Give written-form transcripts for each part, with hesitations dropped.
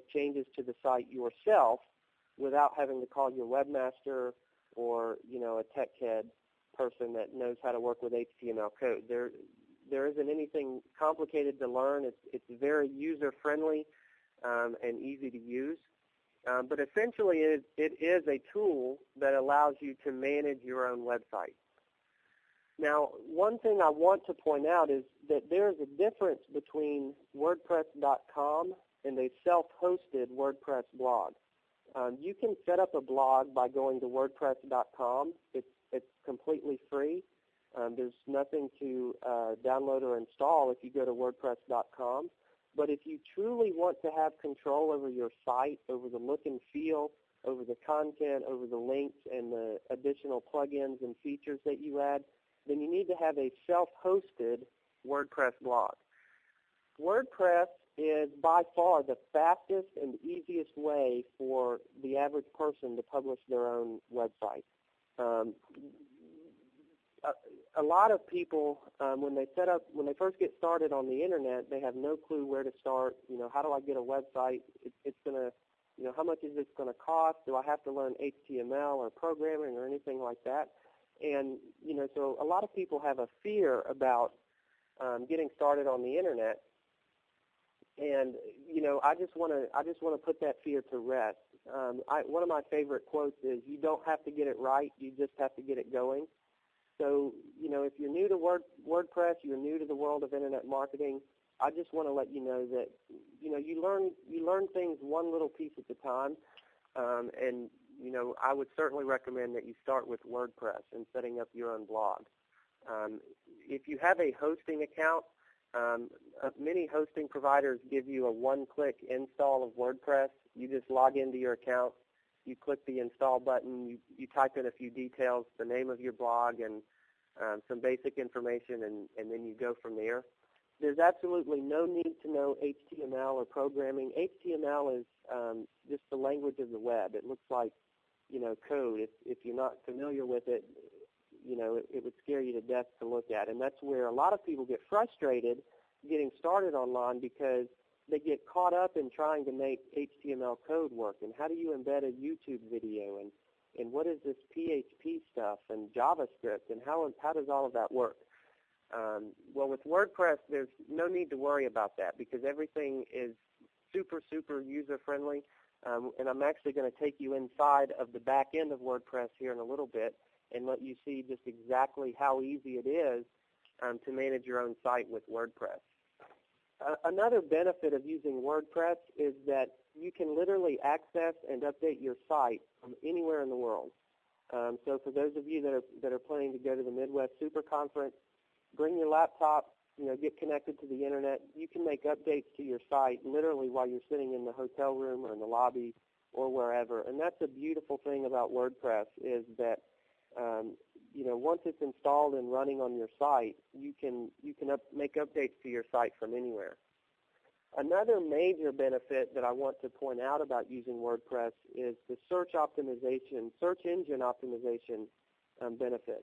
make changes to the site yourself without having to call your webmaster or, a tech head person that knows how to work with HTML code. There isn't anything complicated to learn. It's very user-friendly and easy to use. But essentially, it is a tool that allows you to manage your own website. Now, one thing I want to point out is that there is a difference between WordPress.com and a self-hosted WordPress blog. You can set up a blog by going to WordPress.com. It's completely free. There's nothing to download or install if you go to WordPress.com. But if you truly want to have control over your site, over the look and feel, over the content, over the links, and the additional plugins and features that you add, then you need to have a self-hosted WordPress blog. WordPress is by far the fastest and easiest way for the average person to publish their own website. A lot of people, when they first get started on the internet, they have no clue where to start. How do I get a website? It's gonna, how much is this going to cost? Do I have to learn HTML or programming or anything like that? And so a lot of people have a fear about getting started on the internet. And I just want to put that fear to rest. One of my favorite quotes is, "You don't have to get it right; you just have to get it going." So, if you're new to WordPress, you're new to the world of internet marketing, I just want to let you know that, you learn things one little piece at a time, and, I would certainly recommend that you start with WordPress and setting up your own blog. If you have a hosting account, many hosting providers give you a one-click install of WordPress. You just log into your account. You click the install button, you type in a few details, the name of your blog, and some basic information, and then you go from there. There's absolutely no need to know HTML or programming. HTML is just the language of the web. It looks like, code. If you're not familiar with it, it would scare you to death to look at. And that's where a lot of people get frustrated getting started online, because they get caught up in trying to make HTML code work, and how do you embed a YouTube video, and what is this PHP stuff, and JavaScript, and how does all of that work? Well, with WordPress, there's no need to worry about that, because everything is super, super user-friendly, and I'm actually going to take you inside of the back end of WordPress here in a little bit and let you see just exactly how easy it is to manage your own site with WordPress. Another benefit of using WordPress is that you can literally access and update your site from anywhere in the world. So for those of you that are planning to go to the Midwest Super Conference, bring your laptop, get connected to the internet. You can make updates to your site literally while you're sitting in the hotel room or in the lobby or wherever. And that's a beautiful thing about WordPress, is that once it's installed and running on your site, you can make updates to your site from anywhere. Another major benefit that I want to point out about using WordPress is the search engine optimization benefit.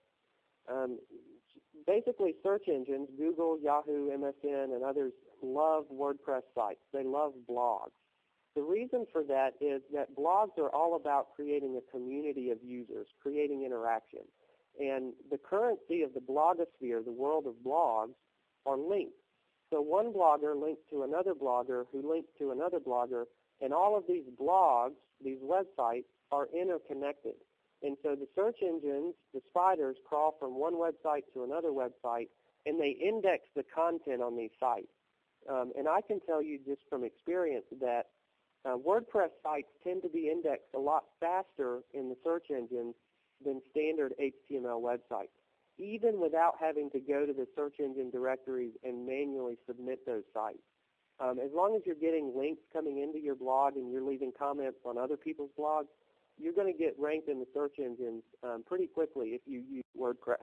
Basically, search engines, Google, Yahoo, MSN, and others, love WordPress sites. They love blogs. The reason for that is that blogs are all about creating a community of users, creating interaction. And the currency of the blogosphere, the world of blogs, are links. So one blogger links to another blogger who links to another blogger, and all of these blogs, these websites, are interconnected. And so the search engines, the spiders, crawl from one website to another website, and they index the content on these sites. And I can tell you just from experience that WordPress sites tend to be indexed a lot faster in the search engines than standard HTML websites, even without having to go to the search engine directories and manually submit those sites. As long as you're getting links coming into your blog and you're leaving comments on other people's blogs, you're going to get ranked in the search engines pretty quickly if you use WordPress.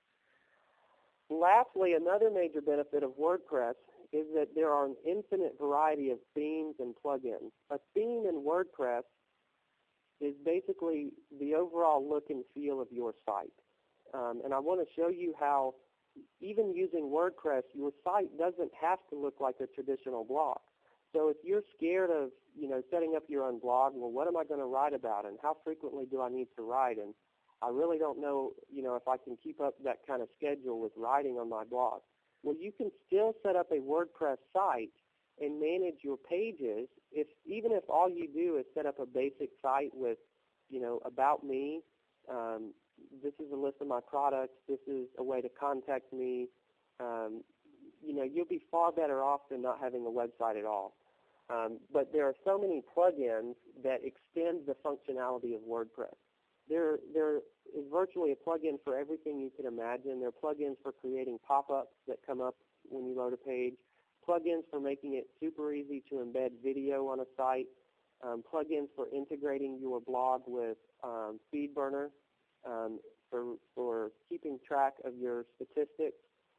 Lastly, another major benefit of WordPress is that there are an infinite variety of themes and plugins. A theme in WordPress is basically the overall look and feel of your site. And I want to show you how, even using WordPress, your site doesn't have to look like a traditional blog. So if you're scared of, setting up your own blog, well, what am I going to write about, and how frequently do I need to write? And I really don't know, if I can keep up that kind of schedule with writing on my blog. Well, you can still set up a WordPress site and manage your pages, even if all you do is set up a basic site with, about me. This is a list of my products. This is a way to contact me. You'll be far better off than not having a website at all. But there are so many plugins that extend the functionality of WordPress. There is virtually a plugin for everything you can imagine. There are plugins for creating pop-ups that come up when you load a page, plugins for making it super easy to embed video on a site, plugins for integrating your blog with FeedBurner for keeping track of your statistics,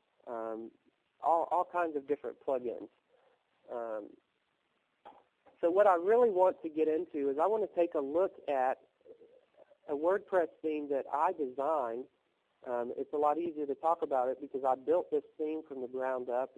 all kinds of different plugins. So what I really want to get into is I want to take a look at a WordPress theme that I designed. It's a lot easier to talk about it because I built this theme from the ground up.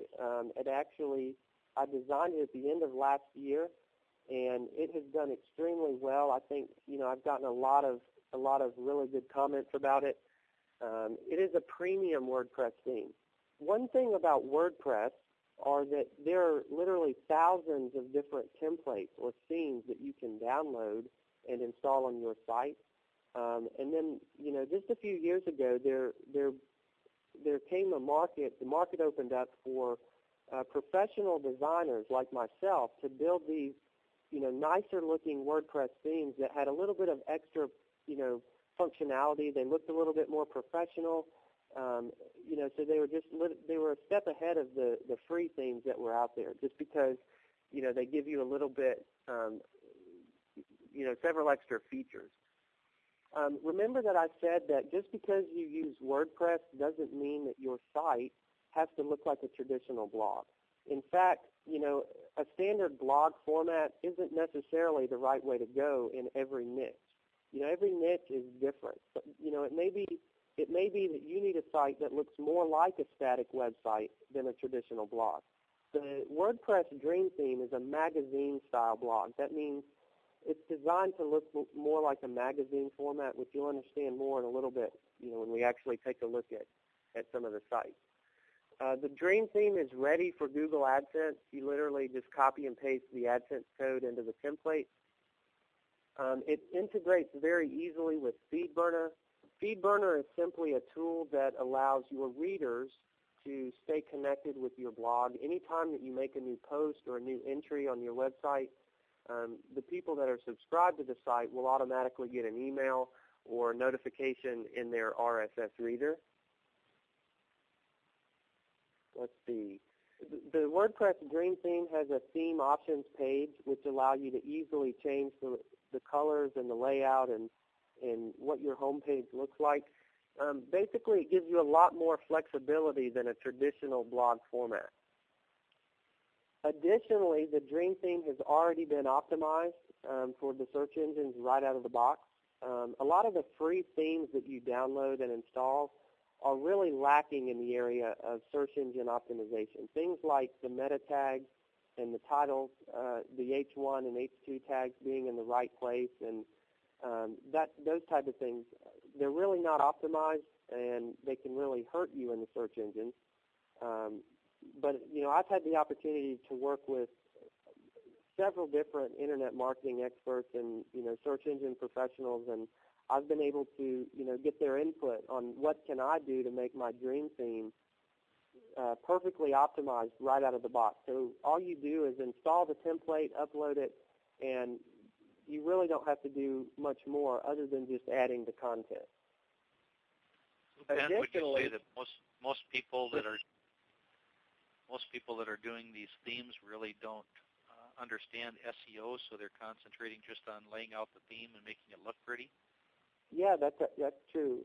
I designed it at the end of last year, and it has done extremely well. I think, I've gotten a lot of really good comments about it. It is a premium WordPress theme. One thing about WordPress are that there are literally thousands of different templates or themes that you can download and install on your site. And then, just a few years ago, there came a market. The market opened up for professional designers like myself to build these, nicer-looking WordPress themes that had a little bit of extra, functionality. They looked a little bit more professional. So they were a step ahead of the free themes that were out there, just because, they give you a little bit, several extra features. Remember that I said that just because you use WordPress doesn't mean that your site has to look like a traditional blog. In fact, a standard blog format isn't necessarily the right way to go in every niche. Every niche is different. But, it may be that you need a site that looks more like a static website than a traditional blog. The WordPress Dream Theme is a magazine-style blog. That means it's designed to look more like a magazine format, which you'll understand more in a little bit, when we actually take a look at some of the sites. The Dream Theme is ready for Google AdSense. You literally just copy and paste the AdSense code into the template. It integrates very easily with FeedBurner. FeedBurner is simply a tool that allows your readers to stay connected with your blog. Anytime that you make a new post or a new entry on your website, the people that are subscribed to the site will automatically get an email or notification in their RSS reader. Let's see. The WordPress Dream Theme has a theme options page, which allow you to easily change the colors and the layout and what your home page looks like. Basically, it gives you a lot more flexibility than a traditional blog format. Additionally, the Dream Theme has already been optimized for the search engines right out of the box. A lot of the free themes that you download and install are really lacking in the area of search engine optimization. Things like the meta tags and the titles, the H1 and H2 tags being in the right place, and those type of things, they're really not optimized, and they can really hurt you in the search engines. But, I've had the opportunity to work with several different internet marketing experts and, search engine professionals, and I've been able to, get their input on what can I do to make my Dream Theme perfectly optimized right out of the box. So all you do is install the template, upload it, and you really don't have to do much more other than just adding the content. Ben, would you say that most people that are doing these themes really don't understand SEO, so they're concentrating just on laying out the theme and making it look pretty? Yeah, that's true.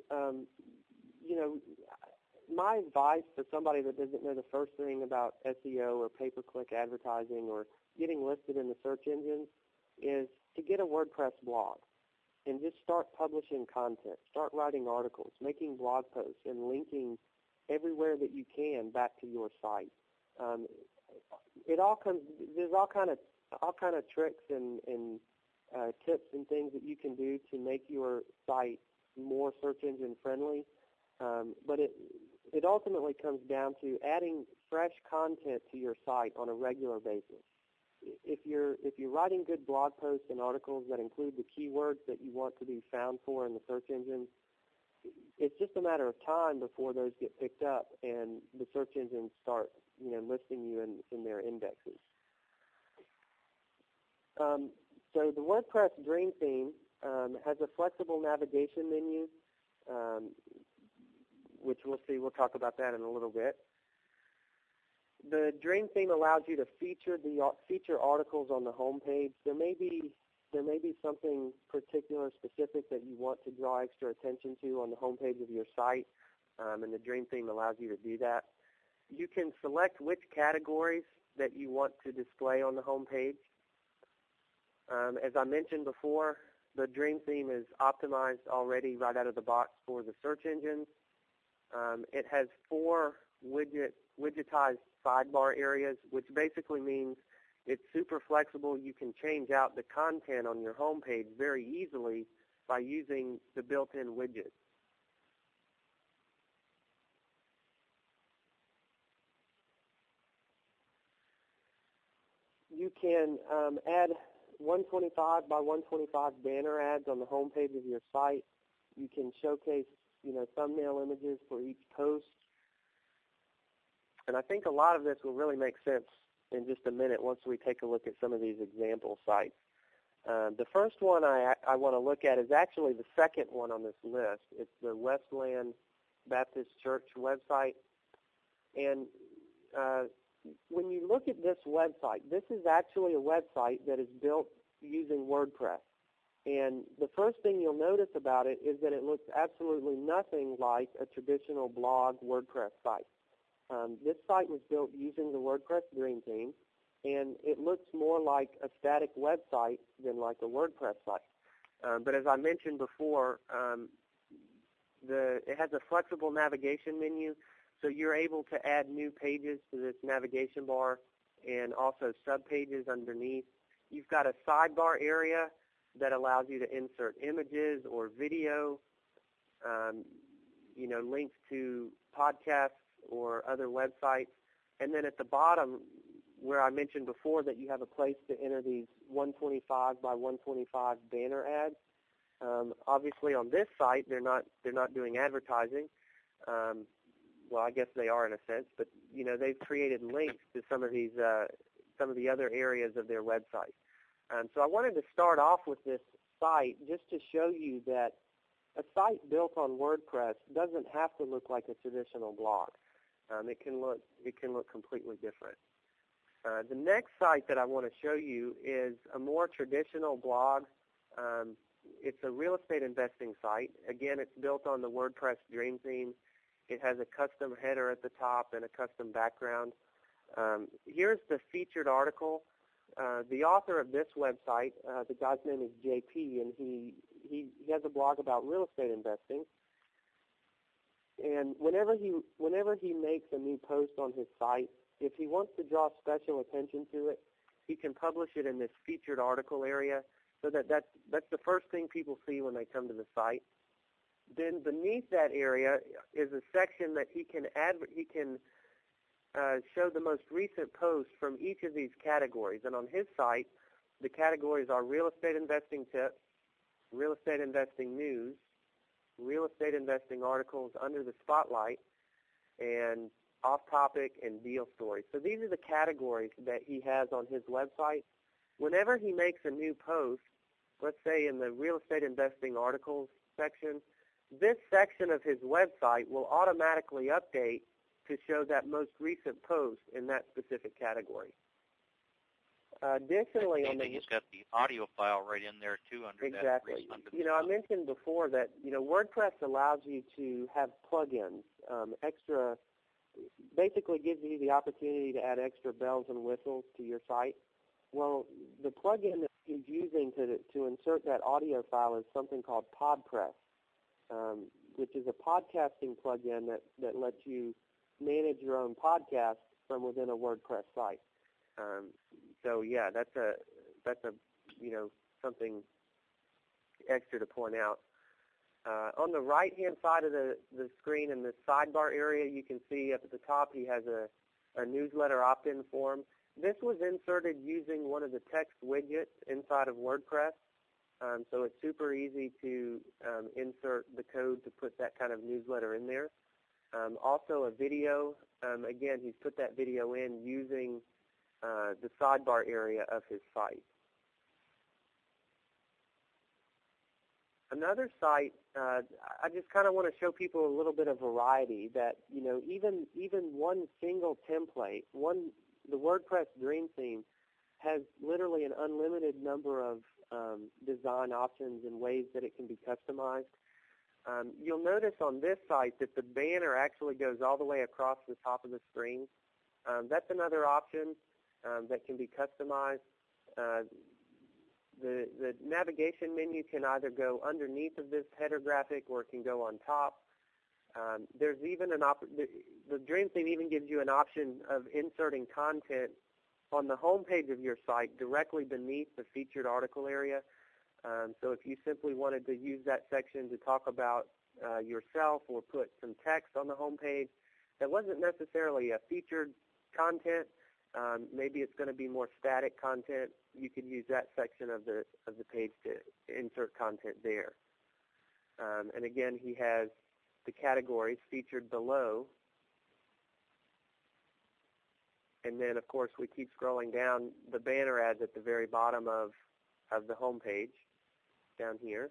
My advice for somebody that doesn't know the first thing about SEO or pay-per-click advertising or getting listed in the search engines is to get a WordPress blog and just start publishing content. Start writing articles, making blog posts, and linking everywhere that you can back to your site. it all comes. There's all kind of tricks and tips and things that you can do to make your site more search engine friendly. But it ultimately comes down to adding fresh content to your site on a regular basis. If you're writing good blog posts and articles that include the keywords that you want to be found for in the search engines, it's just a matter of time before those get picked up and the search engines start, listing you in their indexes. So the WordPress Dream Theme has a flexible navigation menu, which we'll talk about that in a little bit. The Dream Theme allows you to feature articles on the home page. There may be something particular, specific that you want to draw extra attention to on the home page of your site, and the Dream Theme allows you to do that. You can select which categories that you want to display on the home page. As I mentioned before, the Dream Theme is optimized already right out of the box for the search engines. It has 4 widgetized sidebar areas, which basically means it's super flexible. You can change out the content on your home page very easily by using the built-in widgets. You can add 125 by 125 banner ads on the home page of your site. You can showcase, thumbnail images for each post. And I think a lot of this will really make sense in just a minute once we take a look at some of these example sites. The first one I want to look at is actually the second one on this list. It's the Westland Baptist Church website. And when you look at this website, this is actually a website that is built using WordPress. And the first thing you'll notice about it is that it looks absolutely nothing like a traditional blog WordPress site. This site was built using the WordPress Dream Theme, and it looks more like a static website than like a WordPress site. But as I mentioned before, it has a flexible navigation menu, so you're able to add new pages to this navigation bar and also subpages underneath. You've got a sidebar area that allows you to insert images or video, links to podcasts or other websites. And then at the bottom, where I mentioned before that you have a place to enter these 125 by 125 banner ads. Obviously on this site, they're not doing advertising. Well, I guess they are in a sense, but they've created links to some of the other areas of their website. So I wanted to start off with this site just to show you that a site built on WordPress doesn't have to look like a traditional blog. It can look completely different. The next site that I want to show you is a more traditional blog. It's a real estate investing site. Again, it's built on the WordPress Dream Theme. It has a custom header at the top and a custom background. Here's the featured article. The author of this website, the guy's name is JP, and he has a blog about real estate investing. And whenever he makes a new post on his site, if he wants to draw special attention to it, he can publish it in this featured article area, so that's the first thing people see when they come to the site. Then beneath that area is a section that he can show the most recent posts from each of these categories. And on his site, the categories are real estate investing tips, real estate investing news, real estate investing articles under the spotlight, and off-topic and deal stories. So these are the categories that he has on his website. Whenever he makes a new post, let's say in the real estate investing articles section, this section of his website will automatically update to show that most recent post in that specific category. Additionally, he's got the audio file right in there too under exactly. that. Exactly. I mentioned before that WordPress allows you to have plugins, basically gives you the opportunity to add extra bells and whistles to your site. Well, the plugin that he's using to insert that audio file is something called PodPress, which is a podcasting plugin that lets you manage your own podcast from within a WordPress site. So yeah, that's a something extra to point out. On the right-hand side of the screen in the sidebar area, you can see up at the top he has a newsletter opt-in form. This was inserted using one of the text widgets inside of WordPress, so it's super easy to insert the code to put that kind of newsletter in there. Also a video, again, he's put that video in using the sidebar area of his site. Another site, I just kind of want to show people a little bit of variety that, even one single template, the WordPress Dream Theme has literally an unlimited number of design options and ways that it can be customized. You'll notice on this site that the banner actually goes all the way across the top of the screen. That's another option that can be customized. The navigation menu can either go underneath of this header graphic or it can go on top. There's even the Dream Theme even gives you an option of inserting content on the home page of your site directly beneath the featured article area. So if you simply wanted to use that section to talk about yourself or put some text on the home page that wasn't necessarily a featured content, maybe it's going to be more static content, you could use that section of the page to insert content there. And again, he has the categories featured below. And then, of course, we keep scrolling down, the banner ads at the very bottom of the home page down here.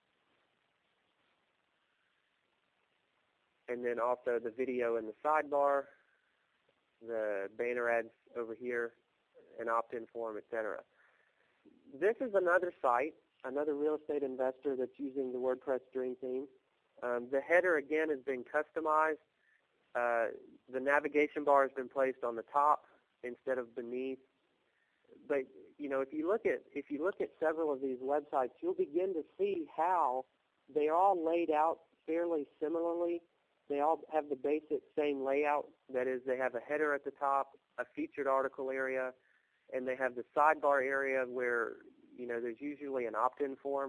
And then also the video in the sidebar, the banner ads over here, an opt-in form, etc. This is another site, another real estate investor that's using the WordPress Dream Theme. The header, again, has been customized. The navigation bar has been placed on the top instead of beneath. But if you look at several of these websites, you'll begin to see how they are all laid out fairly similarly. They all have the basic same layout. That is, they have a header at the top, a featured article area, and they have the sidebar area where there's usually an opt-in form.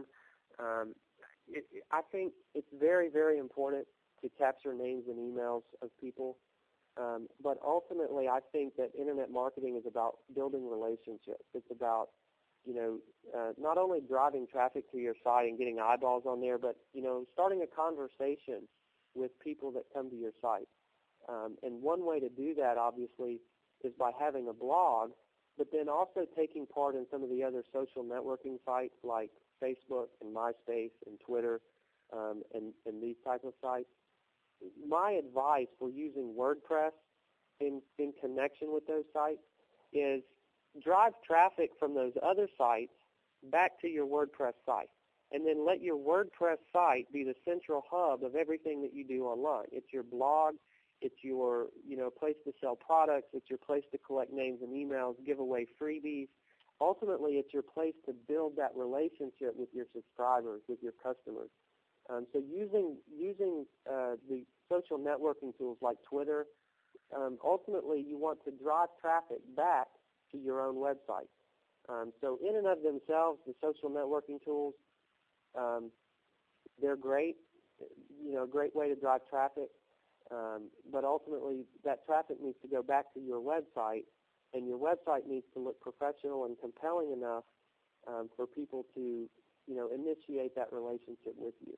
I think it's very, very important to capture names and emails of people. But ultimately, I think that Internet marketing is about building relationships. It's about, not only driving traffic to your site and getting eyeballs on there, but, starting a conversation with people that come to your site. And one way to do that, obviously, is by having a blog, but then also taking part in some of the other social networking sites like Facebook and MySpace and Twitter and these types of sites. My advice for using WordPress in connection with those sites is drive traffic from those other sites back to your WordPress site, and then let your WordPress site be the central hub of everything that you do online. It's your blog, it's your place to sell products, it's your place to collect names and emails, give away freebies. Ultimately, it's your place to build that relationship with your subscribers, with your customers. So using the social networking tools like Twitter, ultimately you want to drive traffic back to your own website. So in and of themselves, the social networking tools, they're great, a great way to drive traffic. But ultimately, that traffic needs to go back to your website, and your website needs to look professional and compelling enough for people to, initiate that relationship with you.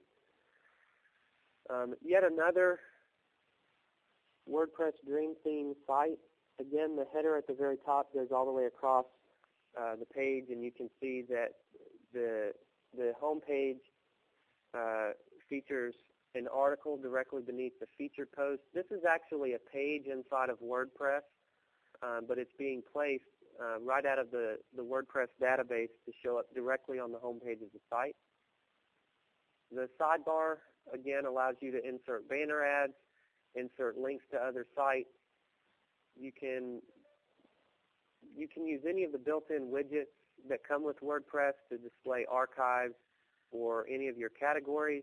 Yet another WordPress Dream Theme site. Again, the header at the very top goes all the way across the page, and you can see that the home page features an article directly beneath the featured post. This is actually a page inside of WordPress, but it's being placed right out of the WordPress database to show up directly on the home page of the site. The sidebar, again, allows you to insert banner ads, insert links to other sites. You can use any of the built-in widgets that come with WordPress to display archives or any of your categories.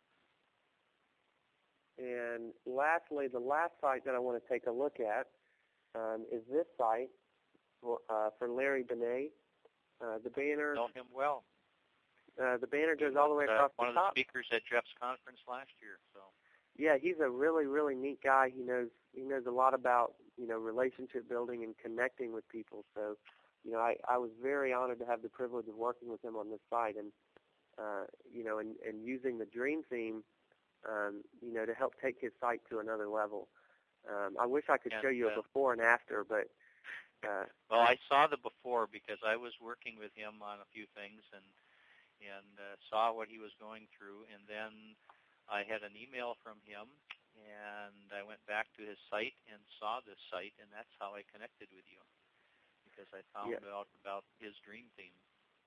And lastly, the last site that I want to take a look at is this site. for Larry Benet. The banner. Know him well. The banner goes all the way across the top. One of the speakers at Jeff's conference last year. So. Yeah, he's a really, really neat guy. He knows a lot about relationship building and connecting with people. So, I was very honored to have the privilege of working with him on this site, and and using the Dream Theme, to help take his site to another level. I wish I could show you a before and after, but. Well, I saw the before because I was working with him on a few things and saw what he was going through, and then I had an email from him, and I went back to his site and saw this site, and that's how I connected with you, because I found out about his Dream Theme.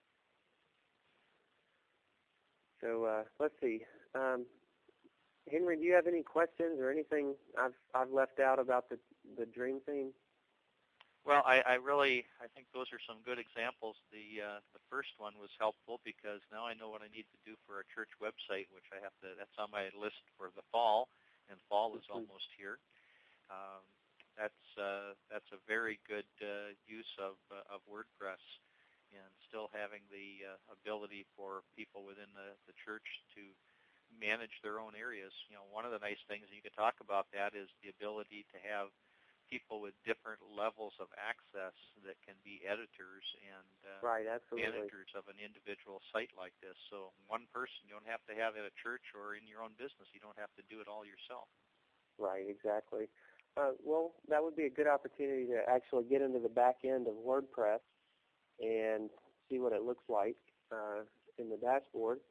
So let's see. Henry, do you have any questions or anything I've left out about the Dream Theme? Well, I think those are some good examples. The first one was helpful because now I know what I need to do for a church website, which that's on my list for the fall, and fall is almost here. That's a very good use of WordPress, and still having the ability for people within the church to manage their own areas. One of the nice things, and you could talk about that, is the ability to have people with different levels of access that can be editors and managers of an individual site like this. So one person, you don't have to have at a church or in your own business. You don't have to do it all yourself. Right, exactly. Well, that would be a good opportunity to actually get into the back end of WordPress and see what it looks like in the dashboard.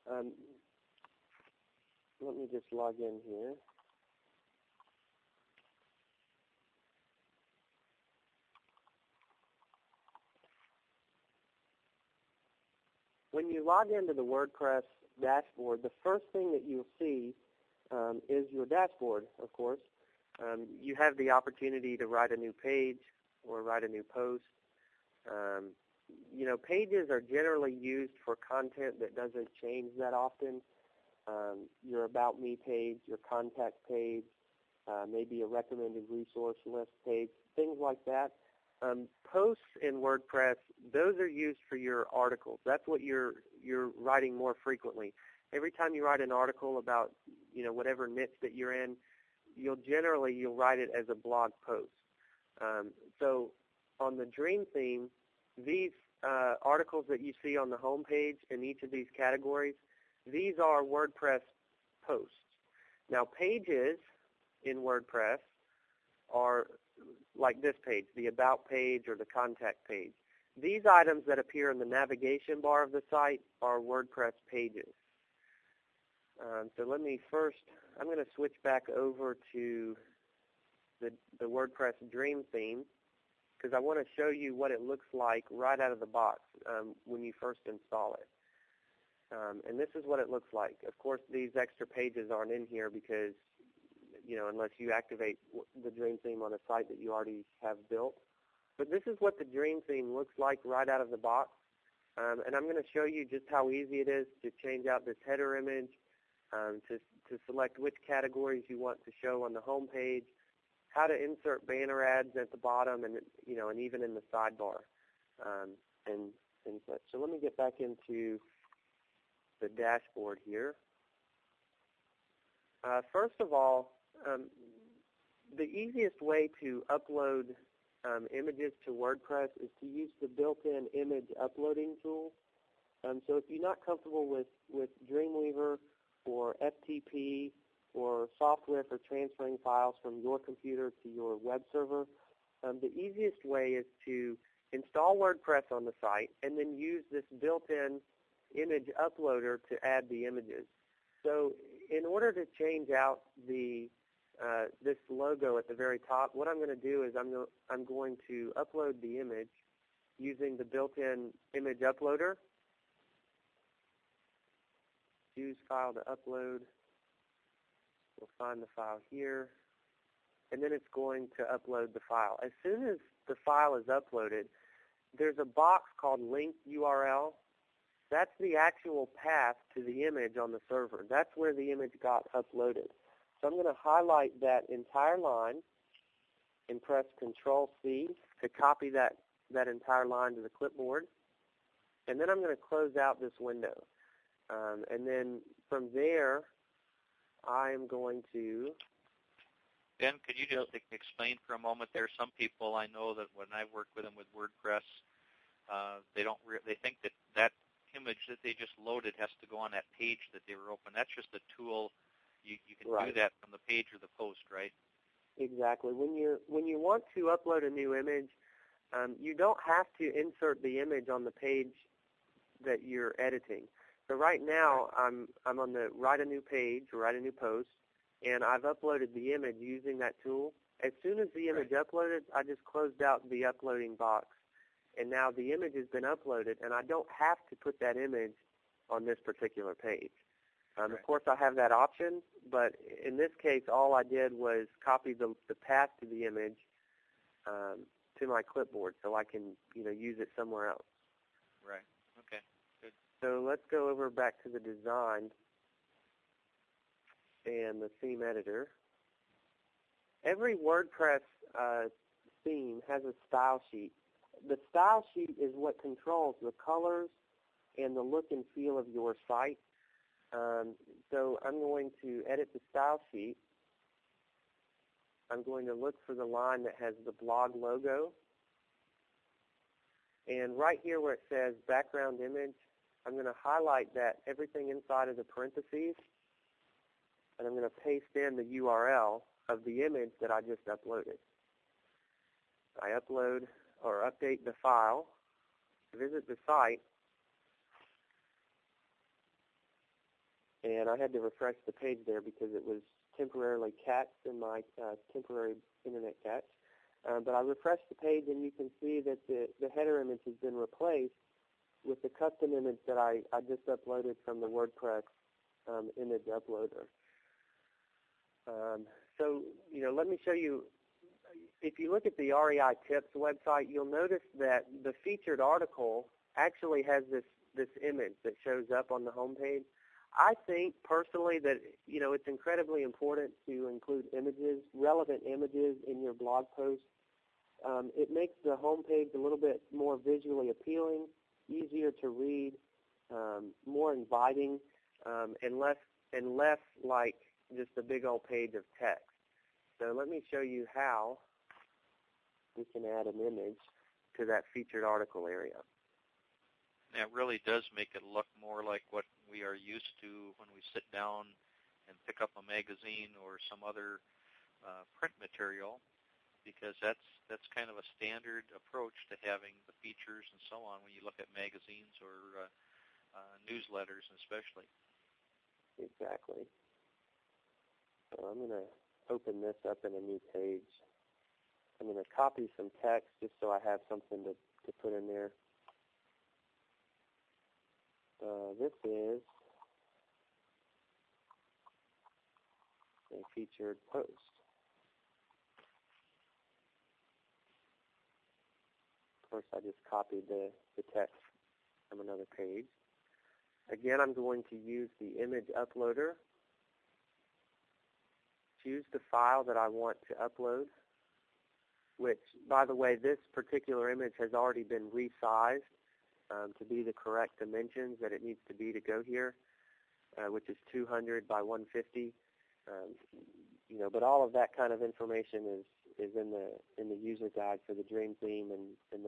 Let me just log in here. When you log into the WordPress dashboard, the first thing that you'll see is your dashboard, of course. You have the opportunity to write a new page or write a new post. Pages are generally used for content that doesn't change that often. Your About Me page, your contact page, maybe a recommended resource list page, things like that. Posts in WordPress, those are used for your articles. That's what you're writing more frequently. Every time you write an article about whatever niche that you're in, you'll write it as a blog post. So on the Dream Theme, these articles that you see on the home page in each of these categories, these are WordPress posts. Now pages in WordPress are like this page, the About page or the Contact page. These items that appear in the navigation bar of the site are WordPress pages. So let me first, I'm going to switch back over to the WordPress Dream Theme because I want to show you what it looks like right out of the box when you first install it. And this is what it looks like. Of course, these extra pages aren't in here because unless you activate the Dream Theme on a site that you already have built. But this is what the Dream Theme looks like right out of the box. And I'm going to show you just how easy it is to change out this header image, to select which categories you want to show on the home page, how to insert banner ads at the bottom, and and even in the sidebar, and such. So let me get back into the dashboard here. First of all, the easiest way to upload images to WordPress is to use the built-in image uploading tool. So if you're not comfortable with Dreamweaver or FTP or software for transferring files from your computer to your web server, the easiest way is to install WordPress on the site and then use this built-in image uploader to add the images. So in order to change out this logo at the very top, what I'm going to do is I'm going to upload the image using the built-in image uploader. Choose File to Upload. We'll find the file here. And then it's going to upload the file. As soon as the file is uploaded, there's a box called Link URL. That's the actual path to the image on the server. That's where the image got uploaded. So I'm going to highlight that entire line and press Control-C to copy that that entire line to the clipboard. And then I'm going to close out this window. And then from there, I'm going to... Ben, could you just explain for a moment? There are some people I know that when I work with them with WordPress, they think that image that they just loaded has to go on that page that they were open. That's just a tool. You can Right. do that from the page or the post, right? Exactly. When you want to upload a new image, you don't have to insert the image on the page that you're editing. So right now, I'm on the write a new page, write a new post, and I've uploaded the image using that tool. As soon as the image uploaded, I just closed out the uploading box. And now the image has been uploaded, and I don't have to put that image on this particular page. Of course, I have that option, but in this case, all I did was copy the path to the image to my clipboard so I can use it somewhere else. Right. Okay. Good. So let's go over back to the design and the theme editor. Every WordPress theme has a style sheet. The style sheet is what controls the colors and the look and feel of your site. So I'm going to edit the style sheet. I'm going to look for the line that has the blog logo. And right here where it says background image, I'm going to highlight that everything inside of the parentheses, and I'm going to paste in the URL of the image that I just uploaded. I upload or update the file, visit the site, and I had to refresh the page there because it was temporarily cached in my temporary internet cache. But I refreshed the page, and you can see that the header image has been replaced with the custom image that I just uploaded from the WordPress image uploader. So, let me show you. If you look at the REI Tips website, you'll notice that the featured article actually has this image that shows up on the homepage. I think personally that it's incredibly important to include images, relevant images in your blog post. It makes the homepage a little bit more visually appealing, easier to read, more inviting, and less like just a big old page of text. So let me show you how we can add an image to that featured article area. And it really does make it look more like what we are used to when we sit down and pick up a magazine or some other print material, because that's kind of a standard approach to having the features and so on when you look at magazines or newsletters especially. Exactly. So I'm going to open this up in a new page. I'm going to copy some text just so I have something to put in there. This is a featured post. Of course, I just copied the text from another page. Again, I'm going to use the image uploader. Choose the file that I want to upload, which, by the way, this particular image has already been resized to be the correct dimensions that it needs to be to go here, which is 200 by 150. But all of that kind of information is in the user guide for the Dream theme and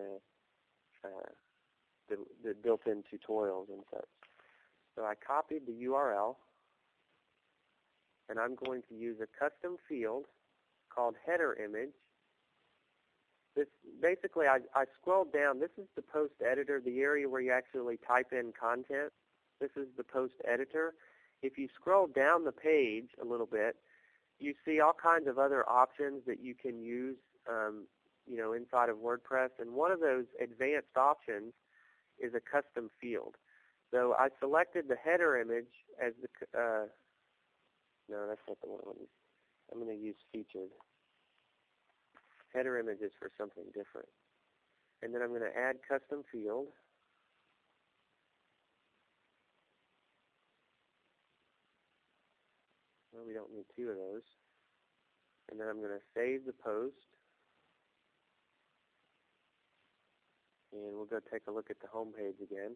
the built-in tutorials and such. So I copied the URL, and I'm going to use a custom field called header image. This basically, I scrolled down. This is the post editor, the area where you actually type in content. This is the post editor. If you scroll down the page a little bit, you see all kinds of other options that you can use, inside of WordPress. And one of those advanced options is a custom field. So I selected the header image as the. No, that's not the one I want to use. I'm going to use featured. Header image is for something different. And then I'm going to add custom field. Well, we don't need two of those. And then I'm going to save the post. And we'll go take a look at the home page again.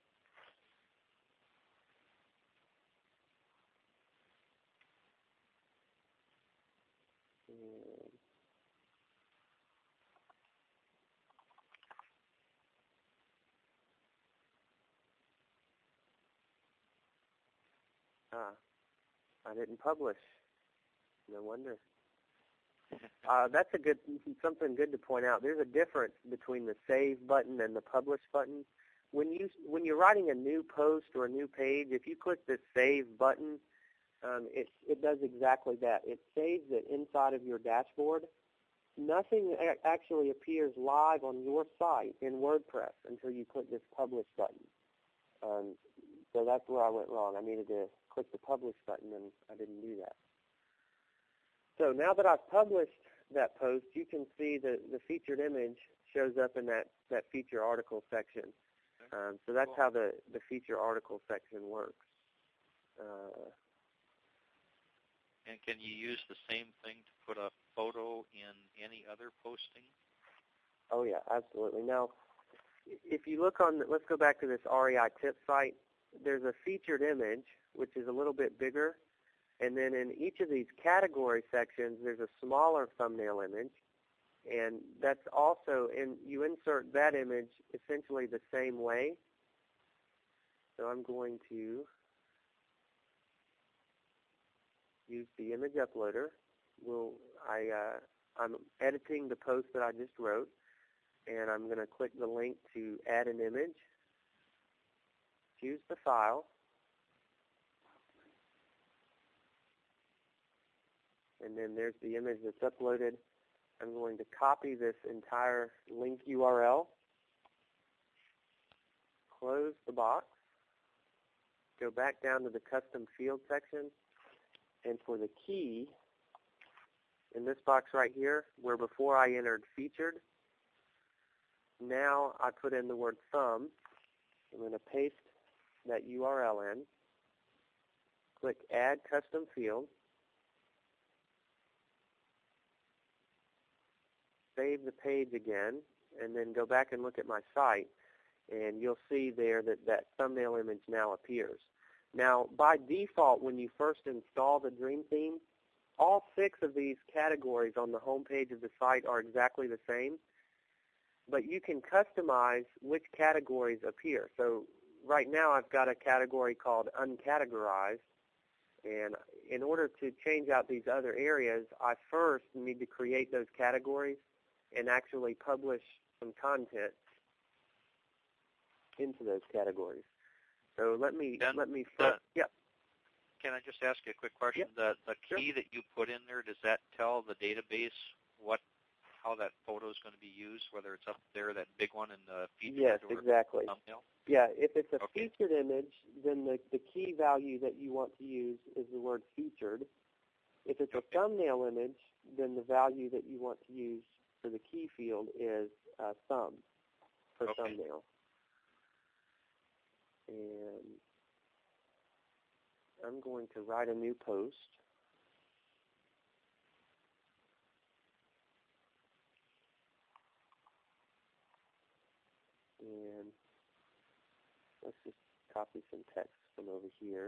I didn't publish. No wonder. That's something good to point out. There's a difference between the save button and the publish button. When you're writing a new post or a new page, if you click the save button, it does exactly that. It saves it inside of your dashboard. Nothing actually appears live on your site in WordPress until you click this publish button. So that's where I went wrong. I needed to click the publish button, and I didn't do that. So now that I've published that post, you can see the featured image shows up in that feature article section. So that's how the feature article section works. And can you use the same thing to put a photo in any other posting? Oh, yeah, absolutely. Now, if you look on, let's go back to this REI tip site. There's a featured image, which is a little bit bigger. And then in each of these category sections, there's a smaller thumbnail image. And that's also, you insert that image essentially the same way. So I'm going to use the image uploader. I'm editing the post that I just wrote, and I'm going to click the link to add an image, choose the file, and then there's the image that's uploaded. I'm going to copy this entire link URL, close the box, go back down to the custom field section, and for the key, in this box right here, where before I entered featured, now I put in the word thumb. I'm going to paste that URL in, click Add Custom Field, save the page again, and then go back and look at my site, and you'll see there that thumbnail image now appears. Now, by default, when you first install the Dream Theme, all 6 of these categories on the home page of the site are exactly the same, but you can customize which categories appear. So right now I've got a category called Uncategorized, and in order to change out these other areas, I first need to create those categories and actually publish some content into those categories. So let me first, yeah. Can I just ask you a quick question? Yep. The key that you put in there, does that tell the database how that photo is going to be used, whether it's up there, that big one in the featured yes, or exactly. thumbnail? Yeah, if it's a featured image, then the key value that you want to use is the word featured. If it's a thumbnail image, then the value that you want to use for the key field is thumb for thumbnail. And I'm going to write a new post. And let's just copy some text from over here.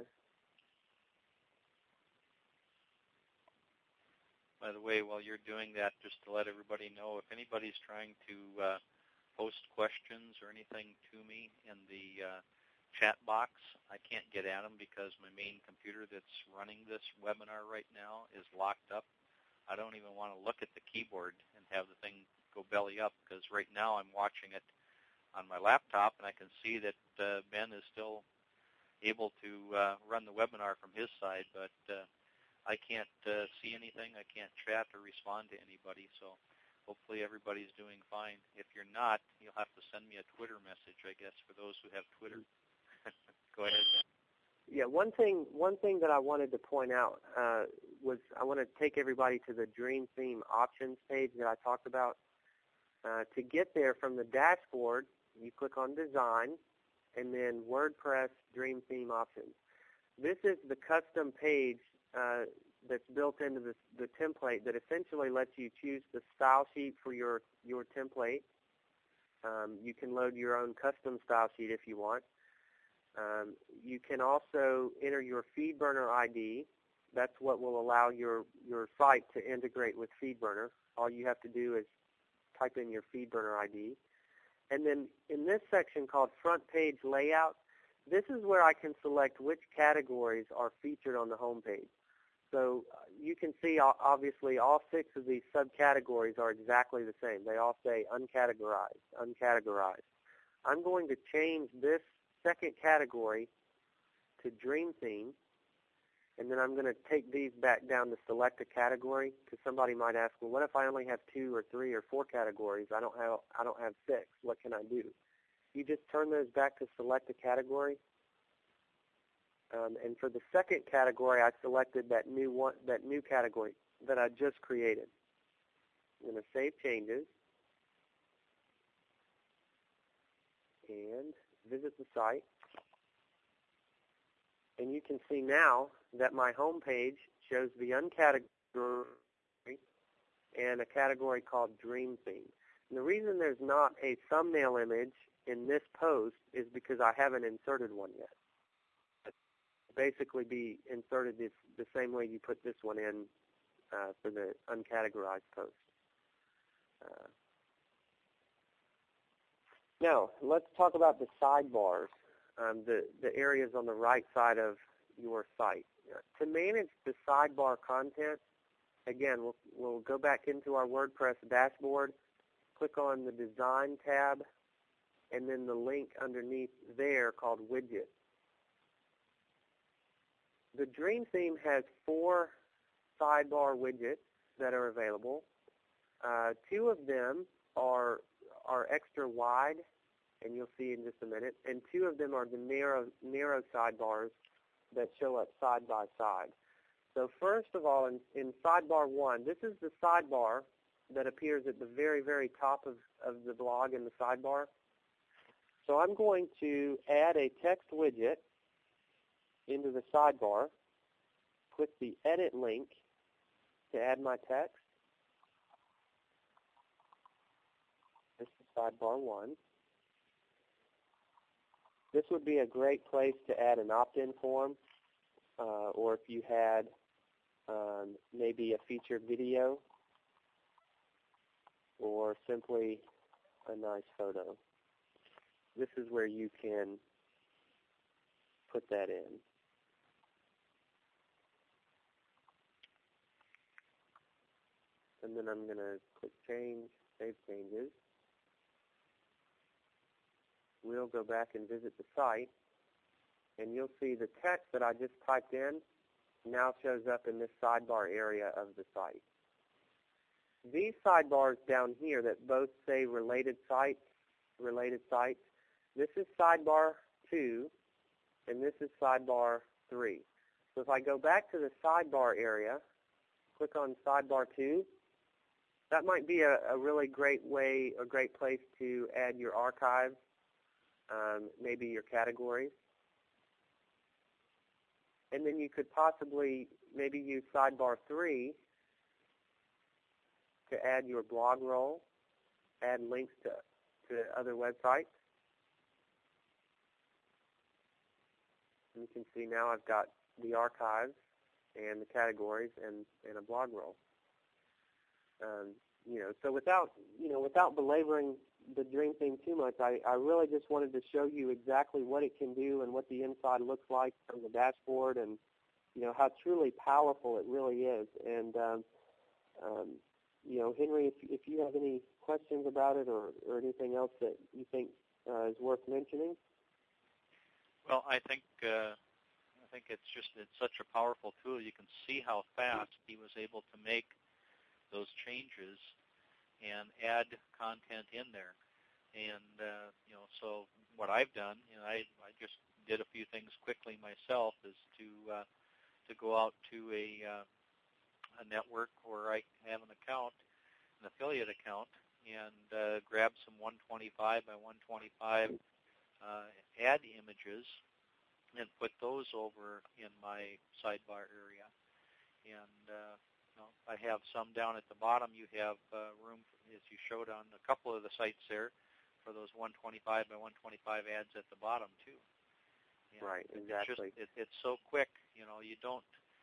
By the way, while you're doing that, just to let everybody know, if anybody's trying to post questions or anything to me in the chat box, I can't get at them because my main computer that's running this webinar right now is locked up. I don't even want to look at the keyboard and have the thing go belly up because right now I'm watching it on my laptop and I can see that Ben is still able to run the webinar from his side, but I can't see anything. I can't chat or respond to anybody, so hopefully everybody's doing fine. If you're not, you'll have to send me a Twitter message, I guess, for those who have Twitter. Go ahead. Yeah, one thing that I wanted to point out was I want to take everybody to the Dream Theme options page that I talked about. To get there from the dashboard, you click on Design, and then WordPress Dream Theme Options. This is the custom page that's built into the template that essentially lets you choose the style sheet for your template. You can load your own custom style sheet if you want. You can also enter your FeedBurner ID. That's what will allow your site to integrate with FeedBurner. All you have to do is type in your FeedBurner ID. And then in this section called Front Page Layout, this is where I can select which categories are featured on the home page. So you can see, obviously, all 6 of these subcategories are exactly the same. They all say uncategorized, uncategorized. I'm going to change this second category to Dream Theme, and then I'm going to take these back down to select a category, because somebody might ask, well, what if I only have 2 or 3 or 4 categories? I don't have 6. What can I do? You just turn those back to select a category. And for the second category, I selected that new category that I just created. I'm going to save changes and visit the site. And you can see now that my home page shows the uncategorized and a category called Dream Theme. And the reason there's not a thumbnail image in this post is because I haven't inserted one yet. Basically be inserted the same way you put this one in for the uncategorized post. Now, let's talk about the sidebars, the areas on the right side of your site. To manage the sidebar content, again, we'll go back into our WordPress dashboard, click on the Design tab, and then the link underneath there called Widgets. The Dream Theme has 4 sidebar widgets that are available. 2 of them are extra wide, and you'll see in just a minute, and 2 of them are the narrow sidebars that show up side by side. So first of all, in sidebar 1, this is the sidebar that appears at the very, very top of the blog in the sidebar. So I'm going to add a text widget into the sidebar, click the Edit link to add my text. This is sidebar 1. This would be a great place to add an opt-in form, or if you had maybe a featured video, or simply a nice photo. This is where you can put that in. And then I'm going to click Change, Save Changes. We'll go back and visit the site, and you'll see the text that I just typed in now shows up in this sidebar area of the site. These sidebars down here that both say related sites, this is sidebar 2, and this is sidebar 3. So if I go back to the sidebar area, click on sidebar 2, that might be a really great way, a great place to add your archives, maybe your categories. And then you could possibly maybe use sidebar 3 to add your blog roll, add links to other websites. And you can see now I've got the archives and the categories and a blog roll. So without belaboring the Dream Theme too much, I really just wanted to show you exactly what it can do and what the inside looks like from the dashboard, and how truly powerful it really is. And Henry, if you have any questions about it or anything else that you think is worth mentioning. Well, I think it's such a powerful tool. You can see how fast he was able to make those changes and add content in there. And so what I've done, I just did a few things quickly myself, is to go out to a network where I have an account, an affiliate account, and grab some 125 by 125 ad images and put those over in my sidebar area. And I have some down at the bottom. You have room, as you showed on a couple of the sites there, for those 125 by 125 ads at the bottom too. Right, exactly. It's so quick. You don't.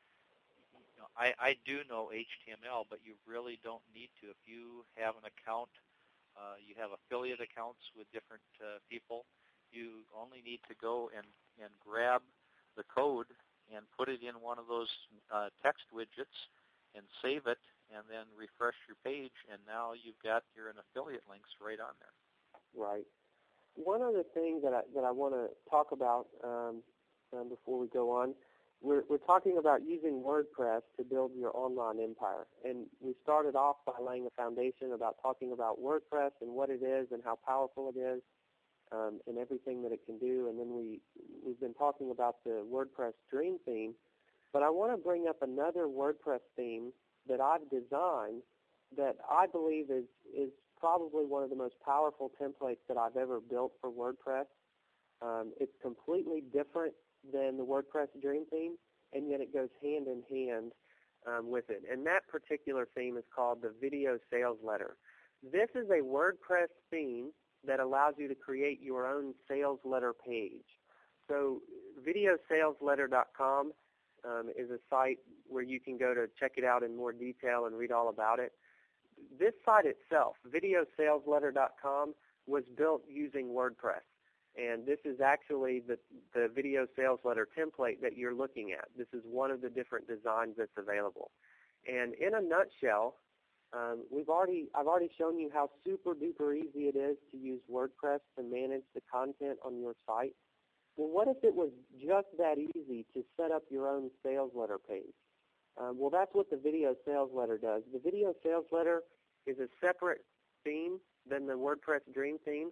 I do know HTML, but you really don't need to. If you have an account, you have affiliate accounts with different people, you only need to go and grab the code and put it in one of those text widgets and save it, and then refresh your page, and now you've got your affiliate links right on there. Right. One other thing that I want to talk about before we go on, we're talking about using WordPress to build your online empire. And we started off by laying a foundation about talking about WordPress and what it is and how powerful it is and everything that it can do. And then we've been talking about the WordPress Dream theme. But I want to bring up another WordPress theme that I've designed that I believe is probably one of the most powerful templates that I've ever built for WordPress. It's completely different than the WordPress Dream theme, and yet it goes hand in hand with it. And that particular theme is called the Video Sales Letter. This is a WordPress theme that allows you to create your own sales letter page. So videosalesletter.com is a site where you can go to check it out in more detail and read all about it. This site itself, videosalesletter.com, was built using WordPress. And this is actually the video sales letter template that you're looking at. This is one of the different designs that's available. And in a nutshell, I've already shown you how super duper easy it is to use WordPress to manage the content on your site. Well, what if it was just that easy to set up your own sales letter page? Well, that's what the Video Sales Letter does. The Video Sales Letter is a separate theme than the WordPress Dream theme.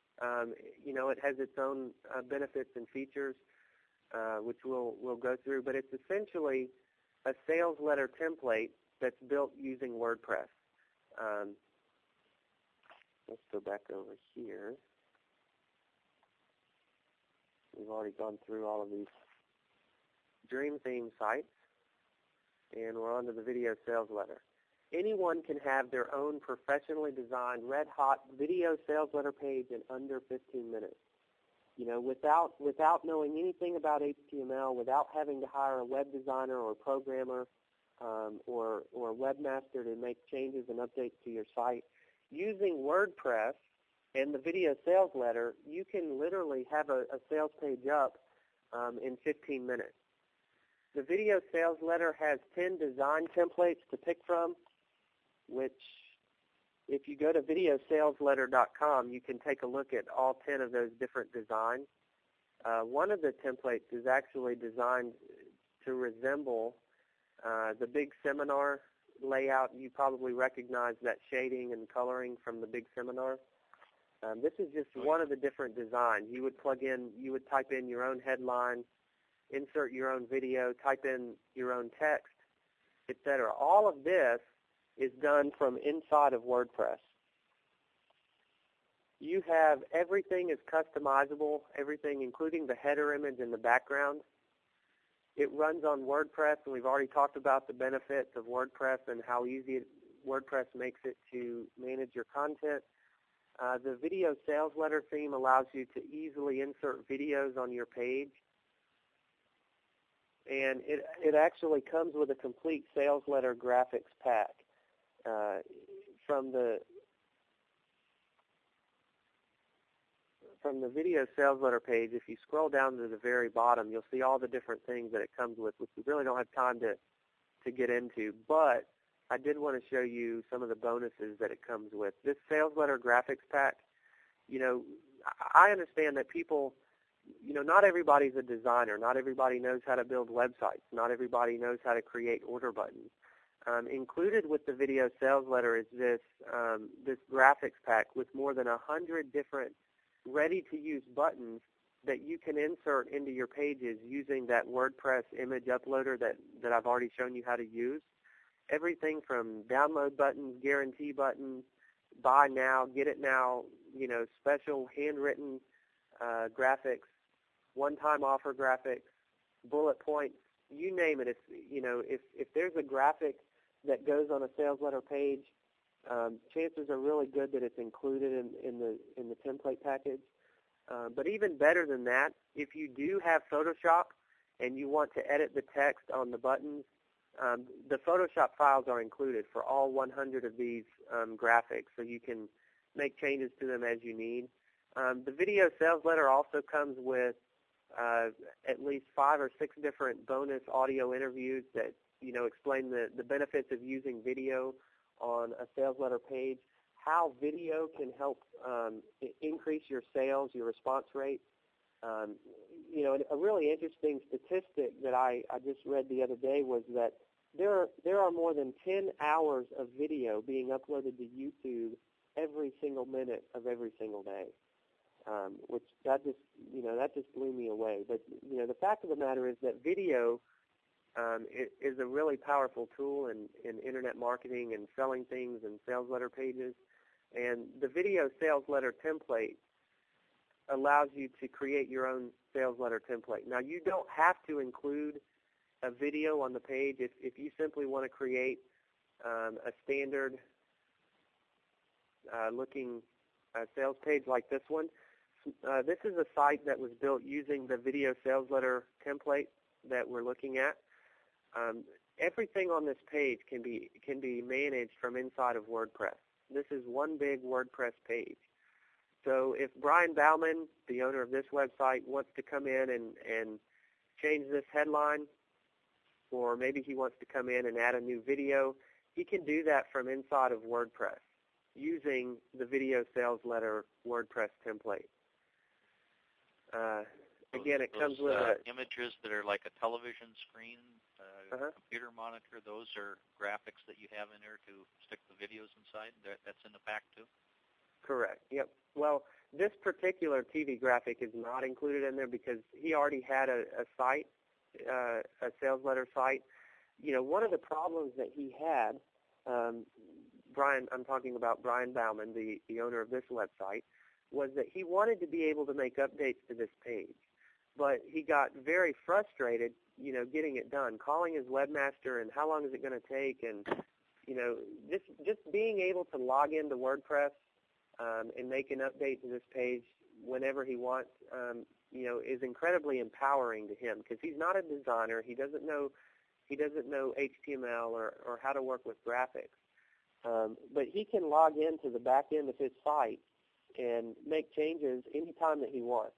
It has its own benefits and features, which we'll go through, but it's essentially a sales letter template that's built using WordPress. Let's go back over here. We've already gone through all of these Dream theme sites, and we're on to the Video Sales Letter. Anyone can have their own professionally designed, red-hot video sales letter page in under 15 minutes. Without knowing anything about HTML, without having to hire a web designer or a programmer or a webmaster to make changes and updates to your site, using WordPress and the Video Sales Letter, you can literally have a sales page up in 15 minutes. The Video Sales Letter has 10 design templates to pick from, which if you go to videosalesletter.com, you can take a look at all 10 of those different designs. One of the templates is actually designed to resemble the big seminar layout. You probably recognize that shading and coloring from the big seminar. This is just one of the different designs. You would type in your own headline, insert your own video, type in your own text, etc. All of this is done from inside of WordPress. You have everything is customizable, everything including the header image and the background. It runs on WordPress, and we've already talked about the benefits of WordPress and how easy WordPress makes it to manage your content. The Video Sales Letter theme allows you to easily insert videos on your page. And it actually comes with a complete sales letter graphics pack. From the Video Sales Letter page, if you scroll down to the very bottom, you'll see all the different things that it comes with, which we really don't have time to get into. But I did want to show you some of the bonuses that it comes with. This Sales Letter graphics pack, I understand that people, not everybody's a designer. Not everybody knows how to build websites. Not everybody knows how to create order buttons. Included with the Video Sales Letter is this graphics pack with more than 100 different ready-to-use buttons that you can insert into your pages using that WordPress image uploader that I've already shown you how to use. Everything from download buttons, guarantee buttons, buy now, get it now, special handwritten graphics, one-time offer graphics, bullet points, you name it. If there's a graphic that goes on a sales letter page, chances are really good that it's included in the template package. But even better than that, if you do have Photoshop and you want to edit the text on the buttons, the Photoshop files are included for all 100 of these graphics, so you can make changes to them as you need. The video sales letter also comes with at least 5 or 6 different bonus audio interviews that explain the benefits of using video on a sales letter page, how video can help increase your sales, your response rate. A really interesting statistic that I just read the other day was that there are more than 10 hours of video being uploaded to YouTube every single minute of every single day, which that just blew me away. But the fact of the matter is that video is a really powerful tool in internet marketing and selling things and sales letter pages. And the video sales letter template allows you to create your own sales letter template. Now, you don't have to include a video on the page. If you simply want to create a standard looking sales page like this one, this is a site that was built using the video sales letter template that we're looking at. Everything on this page can be managed from inside of WordPress. This is one big WordPress page. So if Brian Bauman, the owner of this website, wants to come in and change this headline, or maybe he wants to come in and add a new video, he can do that from inside of WordPress using the video sales letter WordPress template. Again, it comes with images that are like a television screen, computer monitor. Those are graphics that you have in there to stick the videos inside. That's in the pack too? Correct. Yep. Well, this particular TV graphic is not included in there because he already had a site, a sales letter site. One of the problems that he had, I'm talking about Brian Bauman, the owner of this website, was that he wanted to be able to make updates to this page. But he got very frustrated, getting it done, calling his webmaster and how long is it going to take, and just being able to log into WordPress and make an update to this page whenever he wants, is incredibly empowering to him because he's not a designer. He doesn't know HTML or how to work with graphics, but he can log into the back end of his site and make changes anytime that he wants.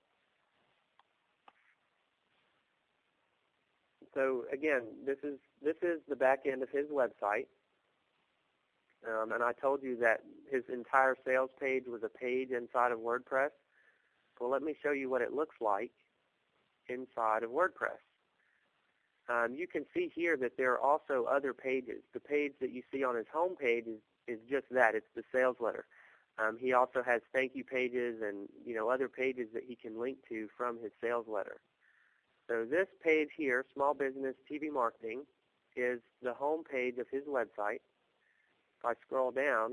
So again, this is the back end of his website, and I told you that his entire sales page was a page inside of WordPress. Well, let me show you what it looks like inside of WordPress. You can see here that there are also other pages. The page that you see on his home page is just that. It's the sales letter. He also has thank you pages and other pages that he can link to from his sales letter. So this page here, Small Business TV Marketing, is the home page of his website. If I scroll down,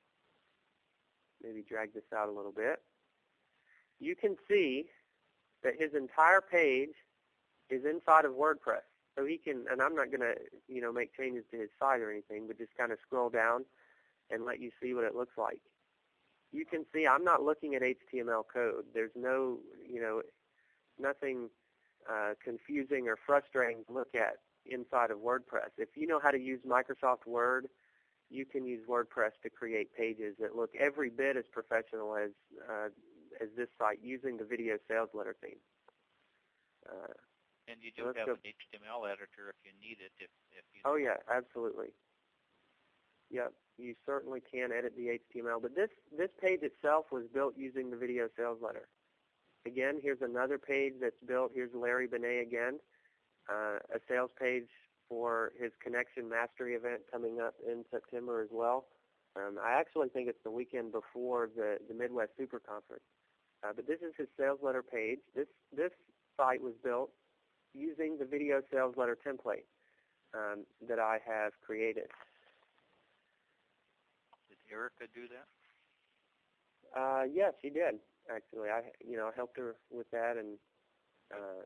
maybe drag this out a little bit, you can see that his entire page is inside of WordPress. So he can, and I'm not going to, make changes to his site or anything, but just kind of scroll down and let you see what it looks like. You can see I'm not looking at HTML code. There's no, nothing confusing or frustrating to look at inside of WordPress. If you know how to use Microsoft Word, you can use WordPress to create pages that look every bit as professional as this site using the video sales letter theme. And you do have an HTML editor if you need it. If you Oh yeah, absolutely. Yep, you certainly can edit the HTML. But this page itself was built using the video sales letter. Again, here's another page that's built. Here's Larry Benet again, a sales page for his Connection Mastery event coming up in September as well. I actually think it's the weekend before the Midwest Super Conference. But this is his sales letter page. This site was built using the video sales letter template that I have created. Did Erica do that? Yes, she did. Actually, I helped her with that, and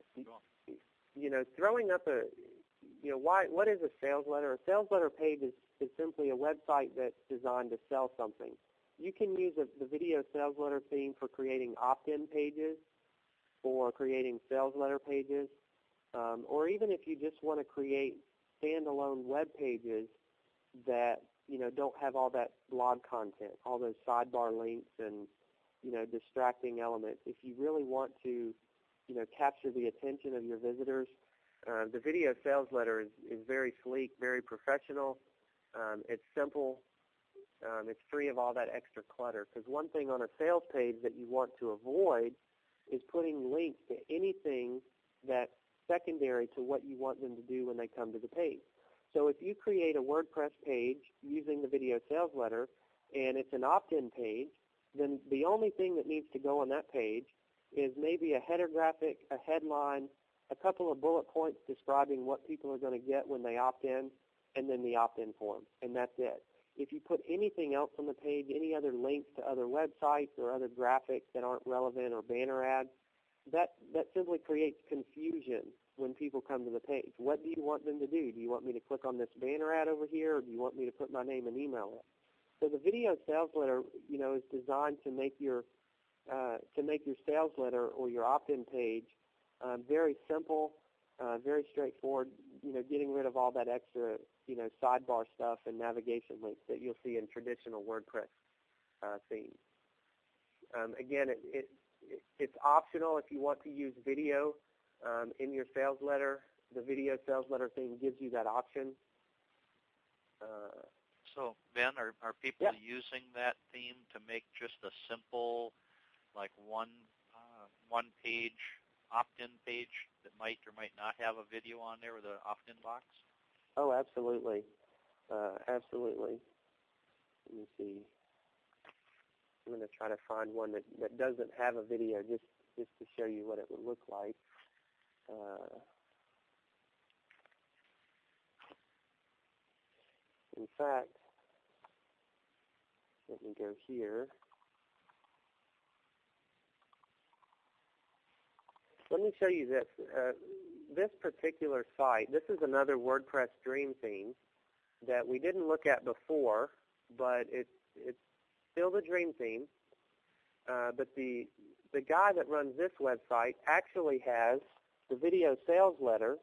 Cool. throwing up what is a sales letter? A sales letter page is simply a website that's designed to sell something. You can use the video sales letter theme for creating opt-in pages, for creating sales letter pages, or even if you just want to create standalone web pages that don't have all that blog content, all those sidebar links and distracting elements. If you really want to capture the attention of your visitors, the video sales letter is very sleek, very professional. It's simple. It's free of all that extra clutter. Because one thing on a sales page that you want to avoid is putting links to anything that's secondary to what you want them to do when they come to the page. So if you create a WordPress page using the video sales letter and it's an opt-in page, then the only thing that needs to go on that page is maybe a header graphic, a headline, a couple of bullet points describing what people are going to get when they opt in, and then the opt-in form, and that's it. If you put anything else on the page, any other links to other websites or other graphics that aren't relevant or banner ads, that simply creates confusion when people come to the page. What do you want them to do? Do you want me to click on this banner ad over here, or do you want me to put my name and email in? So the video sales letter, is designed to make your sales letter or your opt-in page very simple, very straightforward. Getting rid of all that extra, sidebar stuff and navigation links that you'll see in traditional WordPress themes. Again, it's optional if you want to use video in your sales letter. The video sales letter theme gives you that option. So, Ben, are people using that theme to make just a simple, like one-page opt-in page that might or might not have a video on there with an opt-in box? Oh, absolutely. Absolutely. Let me see. I'm going to try to find one that doesn't have a video just to show you what it would look like. In fact, let me go here. Let me show you this. This particular site, this is another WordPress Dream theme that we didn't look at before, but it's still the Dream theme. But the guy that runs this website actually has the video sales letter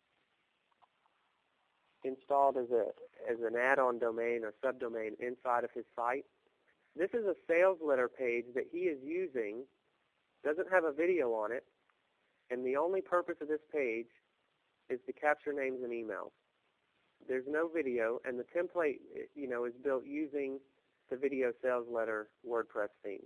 installed as an add-on domain or subdomain inside of his site. This is a sales letter page that he is using, doesn't have a video on it, and the only purpose of this page is to capture names and emails. There's no video, and the template, is built using the video sales letter WordPress theme.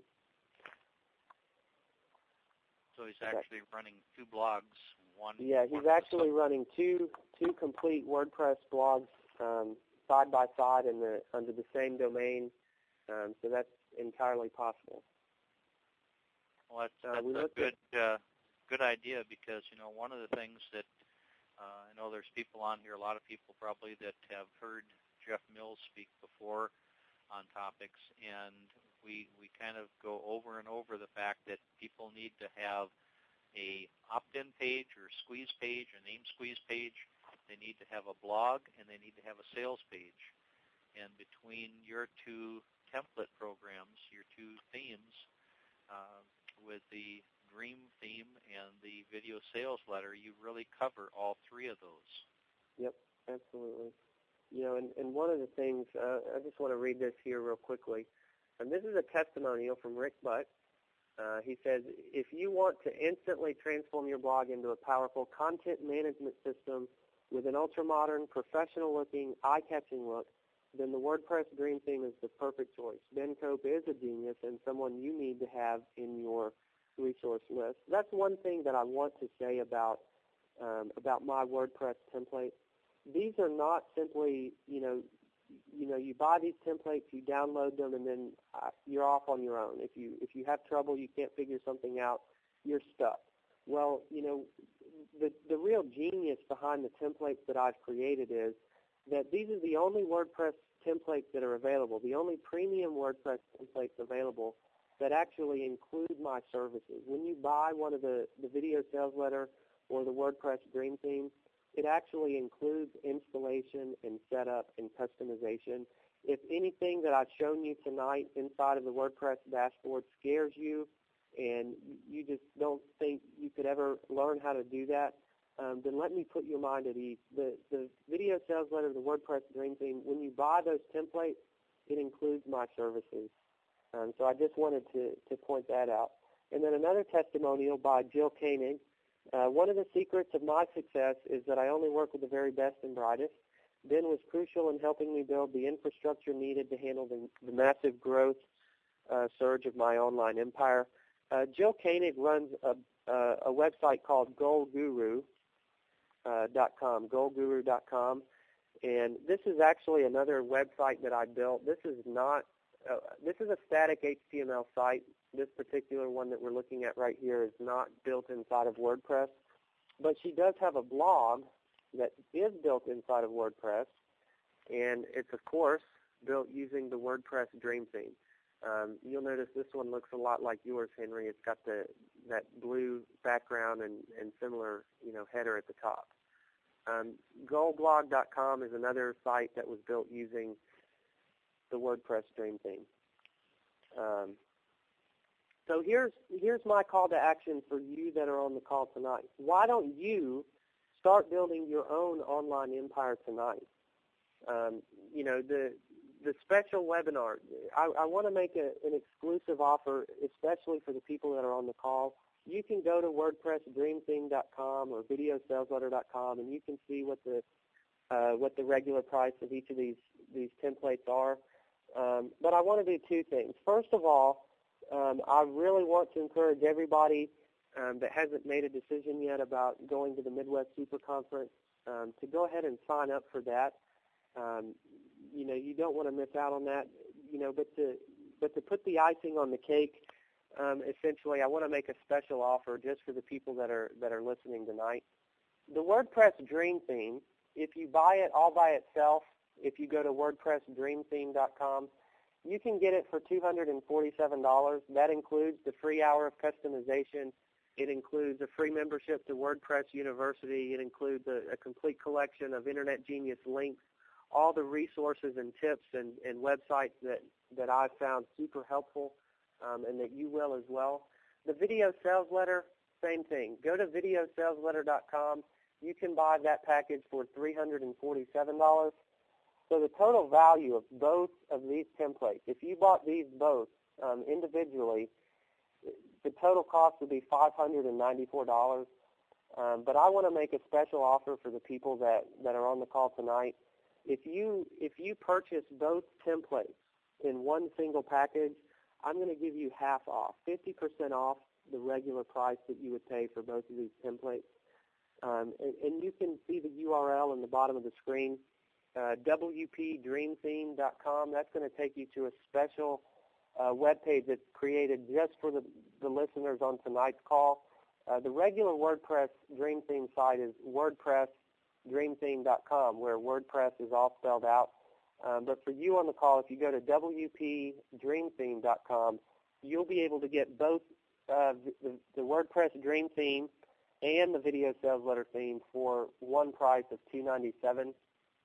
So he's actually running two blogs. Yeah, he's actually running two complete WordPress blogs side by side under the same domain. So that's entirely possible. Well, that's a good idea because, one of the things that I know there's people on here, a lot of people probably that have heard Jeff Mills speak before on topics, and we kind of go over and over the fact that people need to have a opt-in page or squeeze page or name squeeze page. They need to have a blog, and they need to have a sales page. And between your two template programs, your two themes, with the Dream theme and the video sales letter, you really cover all three of those. Yep, absolutely. And one of the things, I just want to read this here real quickly. And this is a testimonial from Rick Butt. He says, if you want to instantly transform your blog into a powerful content management system with an ultra-modern, professional-looking, eye-catching look, then the WordPress Dream theme is the perfect choice. Ben Cope is a genius and someone you need to have in your resource list. That's one thing that I want to say about my WordPress templates. These are not simply, you buy these templates, you download them, and then you're off on your own. If you have trouble, you can't figure something out, you're stuck. Well, the real genius behind the templates that I've created is that these are the only WordPress templates that are available, the only premium WordPress templates available that actually include my services. When you buy one of the video sales letter or the WordPress Dream theme, it actually includes installation and setup and customization. If anything that I've shown you tonight inside of the WordPress dashboard scares you and you just don't think you could ever learn how to do that, then let me put your mind at ease. The video sales letter, the WordPress Dream Theme, when you buy those templates, it includes my services. So I just wanted to point that out. And then another testimonial by Jill Koenig. One of the secrets of my success is that I only work with the very best and brightest. Ben was crucial in helping me build the infrastructure needed to handle the massive growth surge of my online empire. Jill Koenig runs a website called GoalGuru.com, goalguru.com, and this is actually another website that I built. This is not this is a static HTML site. This particular one that we're looking at right here is not built inside of WordPress, but she does have a blog that is built inside of WordPress, and it's, of course, built using the WordPress Dream Theme. You'll notice this one looks a lot like yours, Henry. It's got that blue background and similar, header at the top. Goalblog.com is another site that was built using the WordPress Dream Theme. So here's my call to action for you that are on the call tonight. Why don't you start building your own online empire tonight? The special webinar, I want to make an exclusive offer, especially for the people that are on the call. You can go to WordPressDreamTheme.com or VideoSalesLetter.com, and you can see what the regular price of each of these templates are. But I want to do two things. First of all, I really want to encourage everybody that hasn't made a decision yet about going to the Midwest Super Conference to go ahead and sign up for that. You don't want to miss out on that. But to put the icing on the cake, essentially, I want to make a special offer just for the people that are listening tonight. The WordPress Dream Theme, if you buy it all by itself, if you go to WordPressDreamTheme.com, you can get it for $247. That includes the free hour of customization. It includes a free membership to WordPress University. It includes a complete collection of Internet Genius links, all the resources and tips and websites that I've found super helpful and that you will as well. The video sales letter, same thing. Go to VideoSalesLetter.com. You can buy that package for $347. So the total value of both of these templates, if you bought these both individually, the total cost would be $594. But I want to make a special offer for the people that are on the call tonight. If you purchase both templates in one single package, I'm going to give you half off, 50% off the regular price that you would pay for both of these templates. And you can see the URL in the bottom of the screen. WPDreamTheme.com. That's going to take you to a special web page that's created just for the listeners on tonight's call. The regular WordPress Dream Theme site is WordPressDreamTheme.com, where WordPress is all spelled out. But for you on the call, if you go to WPDreamTheme.com, you'll be able to get both the WordPress Dream Theme and the Video Sales Letter Theme for one price of $297.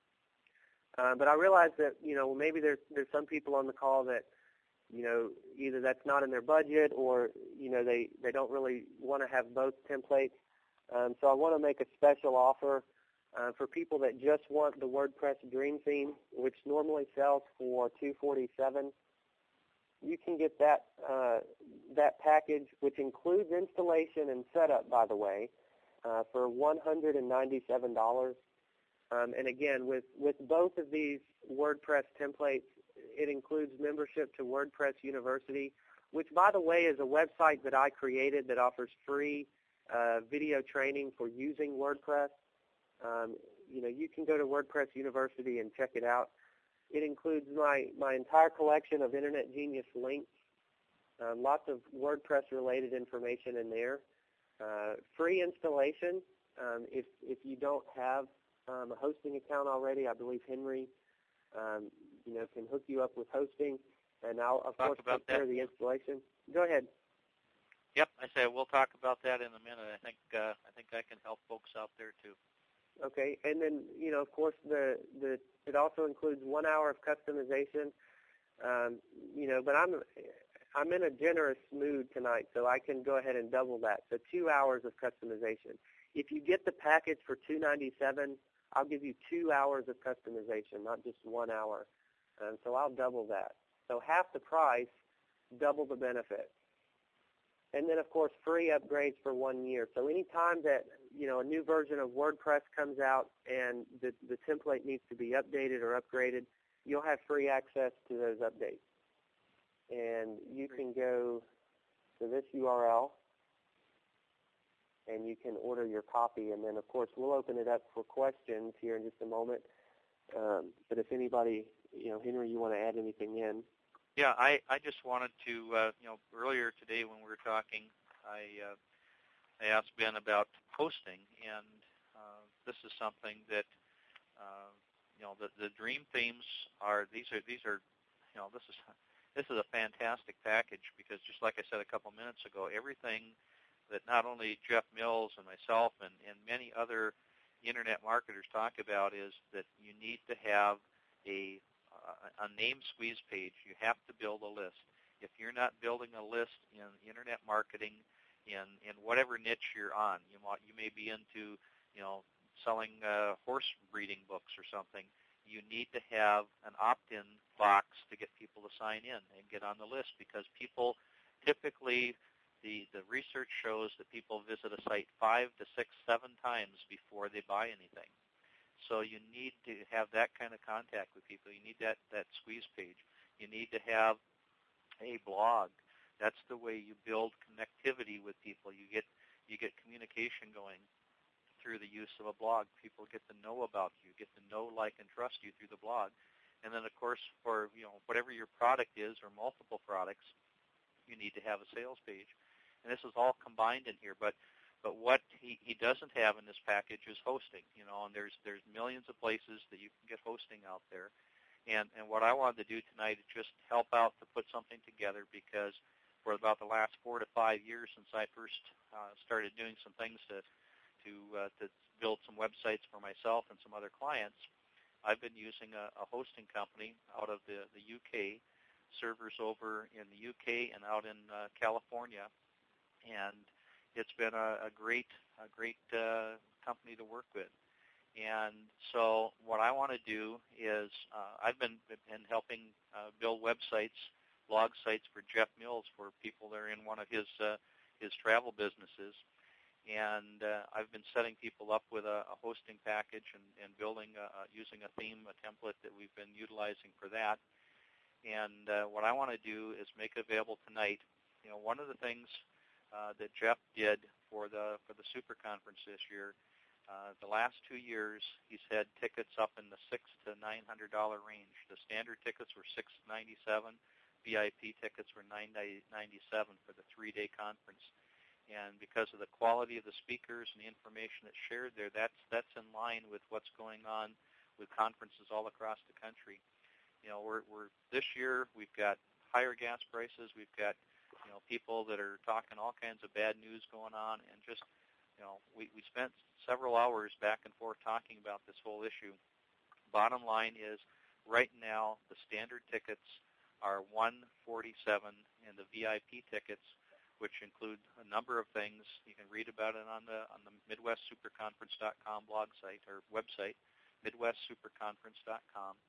But I realize that, maybe there's some people on the call that, either that's not in their budget or, they don't really want to have both templates. So I want to make a special offer for people that just want the WordPress Dream Theme, which normally sells for $247. You can get that package, which includes installation and setup, by the way, for $197. And again, with both of these WordPress templates, it includes membership to WordPress University, which, by the way, is a website that I created that offers free video training for using WordPress. You can go to WordPress University and check it out. It includes my entire collection of Internet Genius links, lots of WordPress-related information in there, free installation. If you don't have a hosting account already, I believe Henry, can hook you up with hosting, and I'll of course take care of the installation. Go ahead. Yep, I say we'll talk about that in a minute. I think I can help folks out there too. Okay, and then of course, it also includes 1 hour of customization. But I'm in a generous mood tonight, so I can go ahead and double that. So 2 hours of customization. If you get the package for $297, I'll give you 2 hours of customization, not just 1 hour. So I'll double that. So half the price, double the benefit. And then, of course, free upgrades for 1 year. So anytime that, a new version of WordPress comes out and the template needs to be updated or upgraded, you'll have free access to those updates. And you can go to this URL, and you can order your copy. And then, of course, we'll open it up for questions here in just a moment. But if anybody, Henry, you want to add anything in? Yeah, I just wanted to, earlier today when we were talking, I asked Ben about hosting, and this is something that, the dream themes are. This is a fantastic package because, just like I said a couple minutes ago, everything that not only Jeff Mills and myself and many other internet marketers talk about is that you need to have a name squeeze page. You have to build a list. If you're not building a list in internet marketing, in whatever niche you're on, you may be into, selling horse breeding books or something. You need to have an opt-in box to get people to sign in and get on the list, because people typically, the research shows that people visit a site 5 to 6, 7 times before they buy anything. So you need to have that kind of contact with people. You need that squeeze page. You need to have a blog. That's the way you build connectivity with people. You get communication going through the use of a blog. People get to know about you, get to know, like, and trust you through the blog. And then, of course, for whatever your product is or multiple products, you need to have a sales page. And this is all combined in here. But what he doesn't have in this package is hosting. And there's millions of places that you can get hosting out there. And what I wanted to do tonight is just help out to put something together, because for about the last 4 to 5 years since I first started doing some things to build some websites for myself and some other clients, I've been using a hosting company out of the UK, servers over in the UK and out in California, and it's been a great company to work with. And so what I want to do is I've been helping build websites, blog sites for Jeff Mills, for people that are in one of his travel businesses. And I've been setting people up with a hosting package and building using a theme, a template that we've been utilizing for that. And what I want to do is make it available tonight. One of the things that Jeff did for the Super Conference this year, the last 2 years, he's had tickets up in the $600 to $900 range. The standard tickets were $697. VIP tickets were $997 for the 3-day conference. And because of the quality of the speakers and the information that's shared there, that's in line with what's going on with conferences all across the country. We're this year we've got higher gas prices. We've got people that are talking all kinds of bad news going on, and just we spent several hours back and forth talking about this whole issue. Bottom line is, right now the standard tickets are $147, and the VIP tickets, which include a number of things. You can read about it on the MidwestSuperConference.com blog site or website, MidwestSuperConference.com.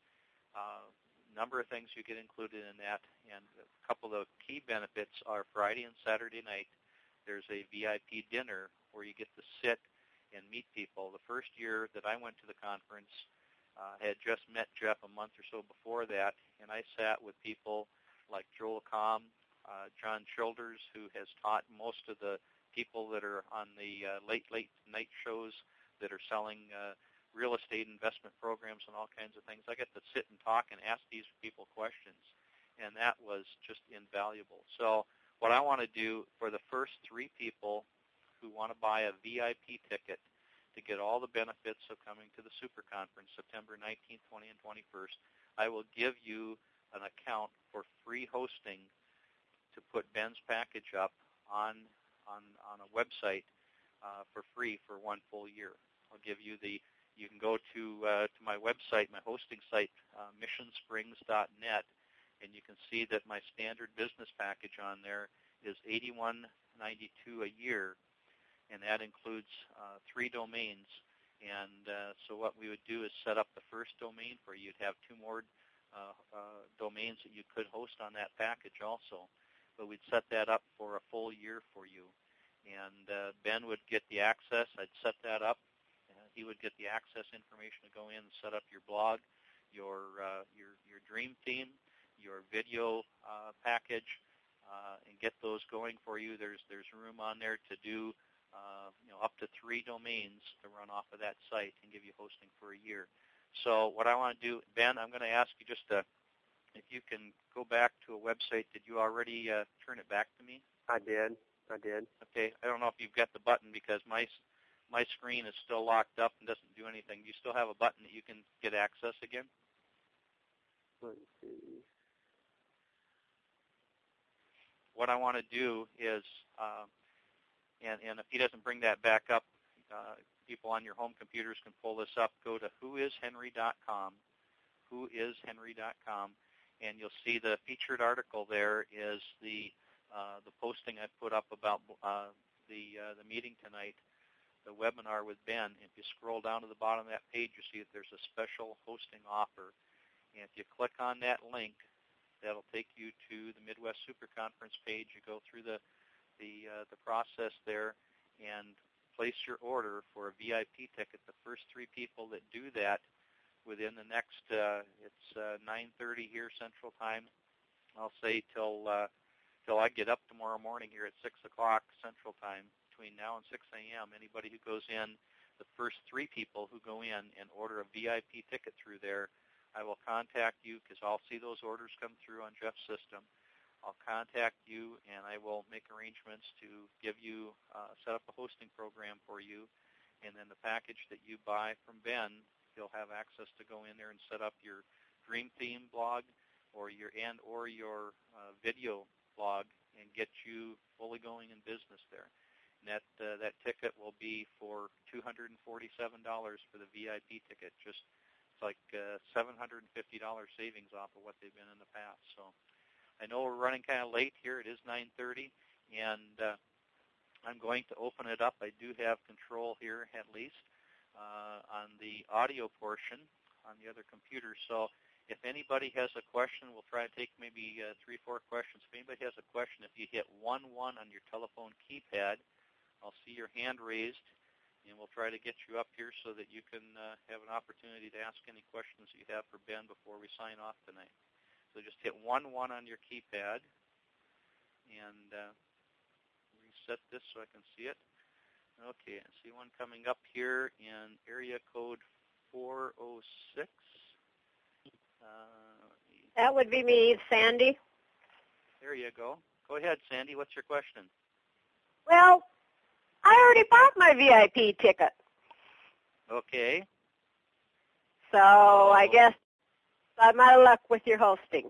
Number of things you get included in that, and a couple of key benefits are Friday and Saturday night. There's a VIP dinner where you get to sit and meet people. The first year that I went to the conference, I had just met Jeff a month or so before that, and I sat with people like Joel Comm, John Childers, who has taught most of the people that are on the late night shows that are selling real estate investment programs and all kinds of things. I get to sit and talk and ask these people questions, and that was just invaluable. So what I want to do for the first 3 people who want to buy a VIP ticket to get all the benefits of coming to the Super Conference, September 19th, 20th, and 21st, I will give you an account for free hosting to put Ben's package up on a website for free for 1 full year. I'll give you the you can go to my website, my hosting site, missionsprings.net, and you can see that my standard business package on there is $81.92 a year, and that includes 3 domains. And so what we would do is set up the first domain for you. You'd have 2 more domains that you could host on that package also. But we'd set that up for a full year for you. And Ben would get the access. I'd set that up. He would get the access information to go in and set up your blog, your dream theme, your video package, and get those going for you. There's room on there to do up to 3 domains to run off of that site and give you hosting for a year. So what I want to do, Ben, I'm going to ask you just if you can go back to a website. Did you already turn it back to me? I did. Okay. I don't know if you've got the button because my screen is still locked up and doesn't do anything. Do you still have a button that you can get access again? Let's see. What I want to do is, and if he doesn't bring that back up, people on your home computers can pull this up. Go to whoishenry.com, whoishenry.com, and you'll see the featured article there is the posting I put up about the meeting tonight, the webinar with Ben. If you scroll down to the bottom of that page, you see that there's a special hosting offer. And if you click on that link, that'll take you to the Midwest Super Conference page. You go through the process there and place your order for a VIP ticket. The first 3 people that do that within the next, it's 9:30 here Central Time. I'll say till I get up tomorrow morning here at 6 o'clock Central Time. Between now and 6 a.m., anybody who goes in, the first 3 people who go in and order a VIP ticket through there, I will contact you because I'll see those orders come through on Jeff's system. I'll contact you, and I will make arrangements to give you, set up a hosting program for you, and then the package that you buy from Ben, you'll have access to go in there and set up your dream theme blog or your video blog and get you fully going in business there. And that ticket will be for $247 for the VIP ticket. It's like $750 savings off of what they've been in the past. So I know we're running kind of late here. It is 9:30, and I'm going to open it up. I do have control here at least on the audio portion on the other computer. So if anybody has a question, we'll try to take maybe 3-4 questions. If anybody has a question, if you hit 1-1 on your telephone keypad, I'll see your hand raised, and we'll try to get you up here so that you can have an opportunity to ask any questions you have for Ben before we sign off tonight. So just hit 1-1 on your keypad, and reset this so I can see it. Okay, I see one coming up here in area code 406. That would be me, Sandy. There you go. Go ahead, Sandy. What's your question? Well, I already bought my VIP ticket. Okay. So I guess I'm out of luck with your hosting.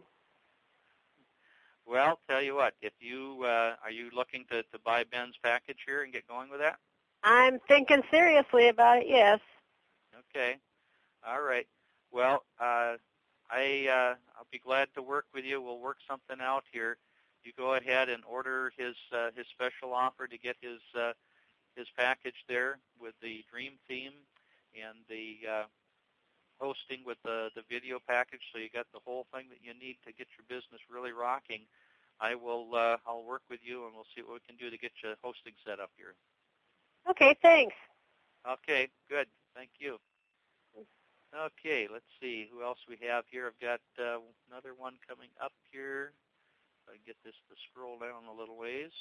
Well, tell you what, if you are you looking to buy Ben's package here and get going with that? I'm thinking seriously about it, yes. Okay. All right. Well, I'll be glad to work with you. We'll work something out here. You go ahead and order his special offer to get his package there with the dream theme and the hosting with the video package, so you got the whole thing that you need to get your business really rocking. I'll work with you, and we'll see what we can do to get you hosting set up here. Okay, thanks. Okay, good. Thank you. Okay, let's see who else we have here. I've got another one coming up here. If I can get this to scroll down a little ways.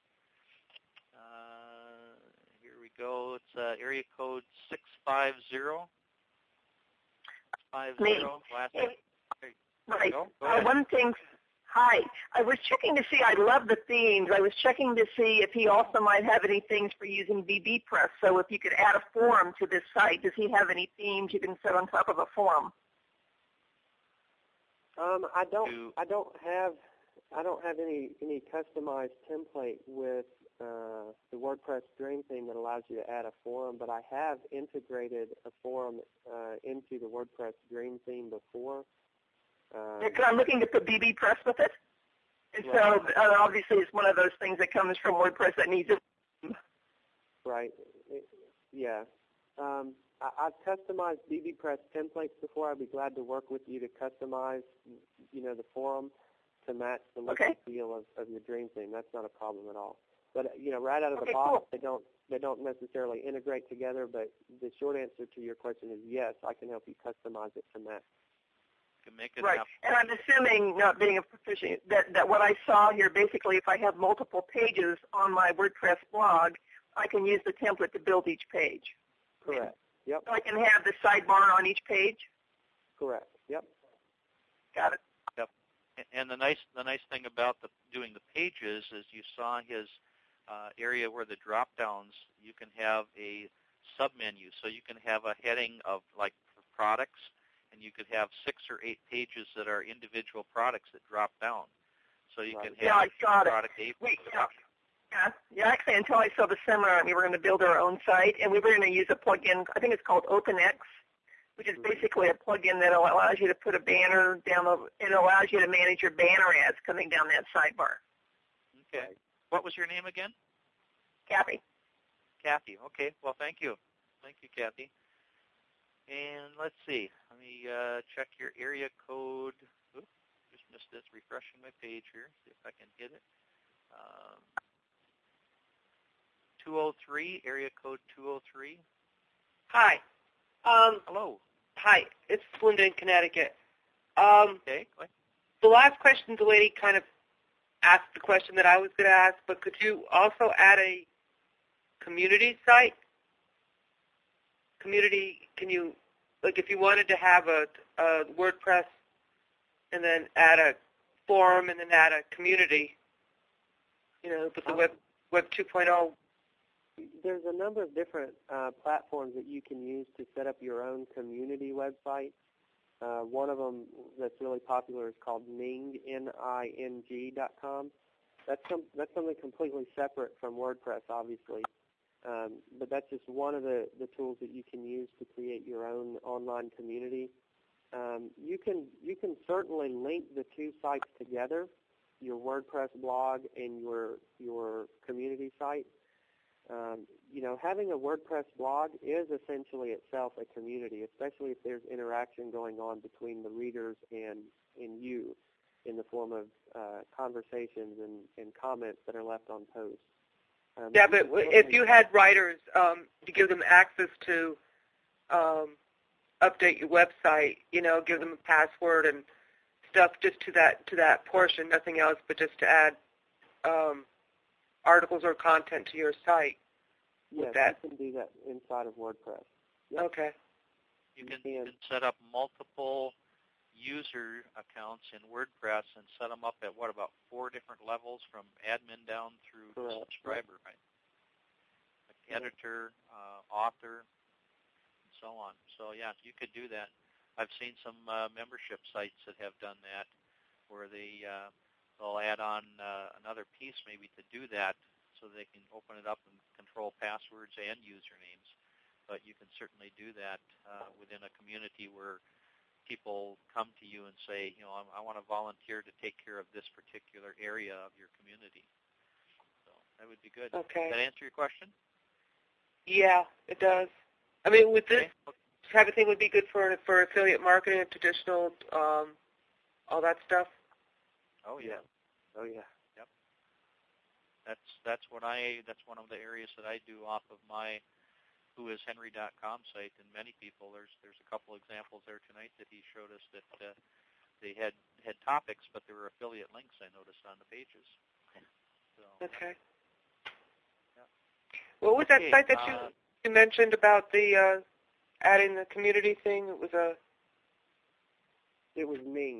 Here we go. It's area code 650. 50. Last name. Right. Go ahead. One thing. Hi. I was checking to see. I love the themes. I was checking to see if he also might have any things for using bbPress. So if you could add a forum to this site, does he have any themes you can set on top of a forum? I don't have any customized template with the WordPress Dream theme that allows you to add a forum, but I have integrated a forum into the WordPress Dream theme before. Because I'm looking to put BB Press with it. And so obviously it's one of those things that comes from WordPress that needs it. Right. Yeah. I've customized BB Press templates before. I'd be glad to work with you to customize, the forum to match the look and feel of your Dream theme. That's not a problem at all. But right out of the box, cool. they don't necessarily integrate together. But the short answer to your question is yes. I can help you customize it to match. Make it right. And I'm assuming, not being a proficient, that what I saw here, basically, if I have multiple pages on my WordPress blog, I can use the template to build each page. Correct. Yep. So I can have the sidebar on each page. Correct. Yep. Got it. Yep. And the nice thing about doing the pages is you saw his area where the drop downs. You can have a submenu, so you can have a heading of like products. And you could have 6 or 8 pages that are individual products that drop down. So you can have I saw product A. Wait, yeah, actually, until I saw the seminar, we were going to build our own site, and we were going to use a plugin. I think it's called OpenX, which is basically a plugin that allows you to put a banner down. It allows you to manage your banner ads coming down that sidebar. Okay. What was your name again? Kathy. Kathy. Okay. Well, thank you. Thank you, Kathy. And let's see. Let me check your area code. Oops, just missed this. Refreshing my page here. See if I can hit it. 203, area code 203. Hi. Hello. Hi. It's Linda in Connecticut. Okay. Go ahead. The last question, the lady kind of asked the question that I was going to ask, but could you also add a community site? Community, can you, like if you wanted to have a WordPress and then add a forum and then add a community, with the Web 2.0? There's a number of different platforms that you can use to set up your own community website. One of them that's really popular is called Ning, Ning.com. That's something completely separate from WordPress, obviously. But that's just one of the tools that you can use to create your own online community. You can certainly link the two sites together, your WordPress blog and your community site. Having a WordPress blog is essentially itself a community, especially if there's interaction going on between the readers and you in the form of conversations and comments that are left on posts. Yeah, but if you had writers to give them access to update your website, give them a password and stuff just to that portion, nothing else, but just to add articles or content to your site. Yes, you can do that inside of WordPress. Yep. Okay. You can set up multiple user accounts in WordPress and set them up at about 4 different levels from admin down through subscriber, right? Like editor, author, and so on. So yeah, you could do that. I've seen some membership sites that have done that, where they'll add on another piece maybe to do that, so they can open it up and control passwords and usernames. But you can certainly do that within a community where people come to you and say, I want to volunteer to take care of this particular area of your community. So that would be good. Okay. Does that answer your question? Yeah, it does. I mean, with this type of thing would be good for affiliate marketing and traditional, all that stuff. Oh yeah. Oh yeah. Yep. That's one of the areas that I do off of my whoishenry.com site, and many people, there's a couple examples there tonight that he showed us that they had topics, but there were affiliate links I noticed on the pages. So, okay. Yeah. What was that site that you mentioned about the adding the community thing? It was Ning,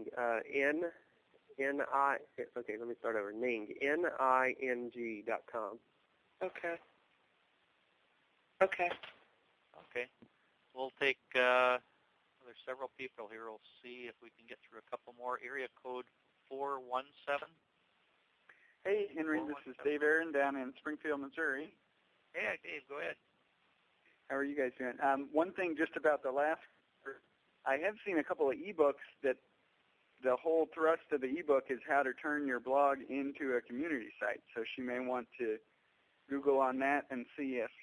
N-I, okay, let me start over, Ning, Ning.com. Okay. Okay. Okay. We'll take, there's several people here. We'll see if we can get through a couple more. Area code 417. Hey, Henry, this is Dave Aaron down in Springfield, Missouri. Hey, Dave, go ahead. How are you guys doing? One thing just about the last, I have seen a couple of ebooks that the whole thrust of the ebook is how to turn your blog into a community site. So she may want to Google on that and see if,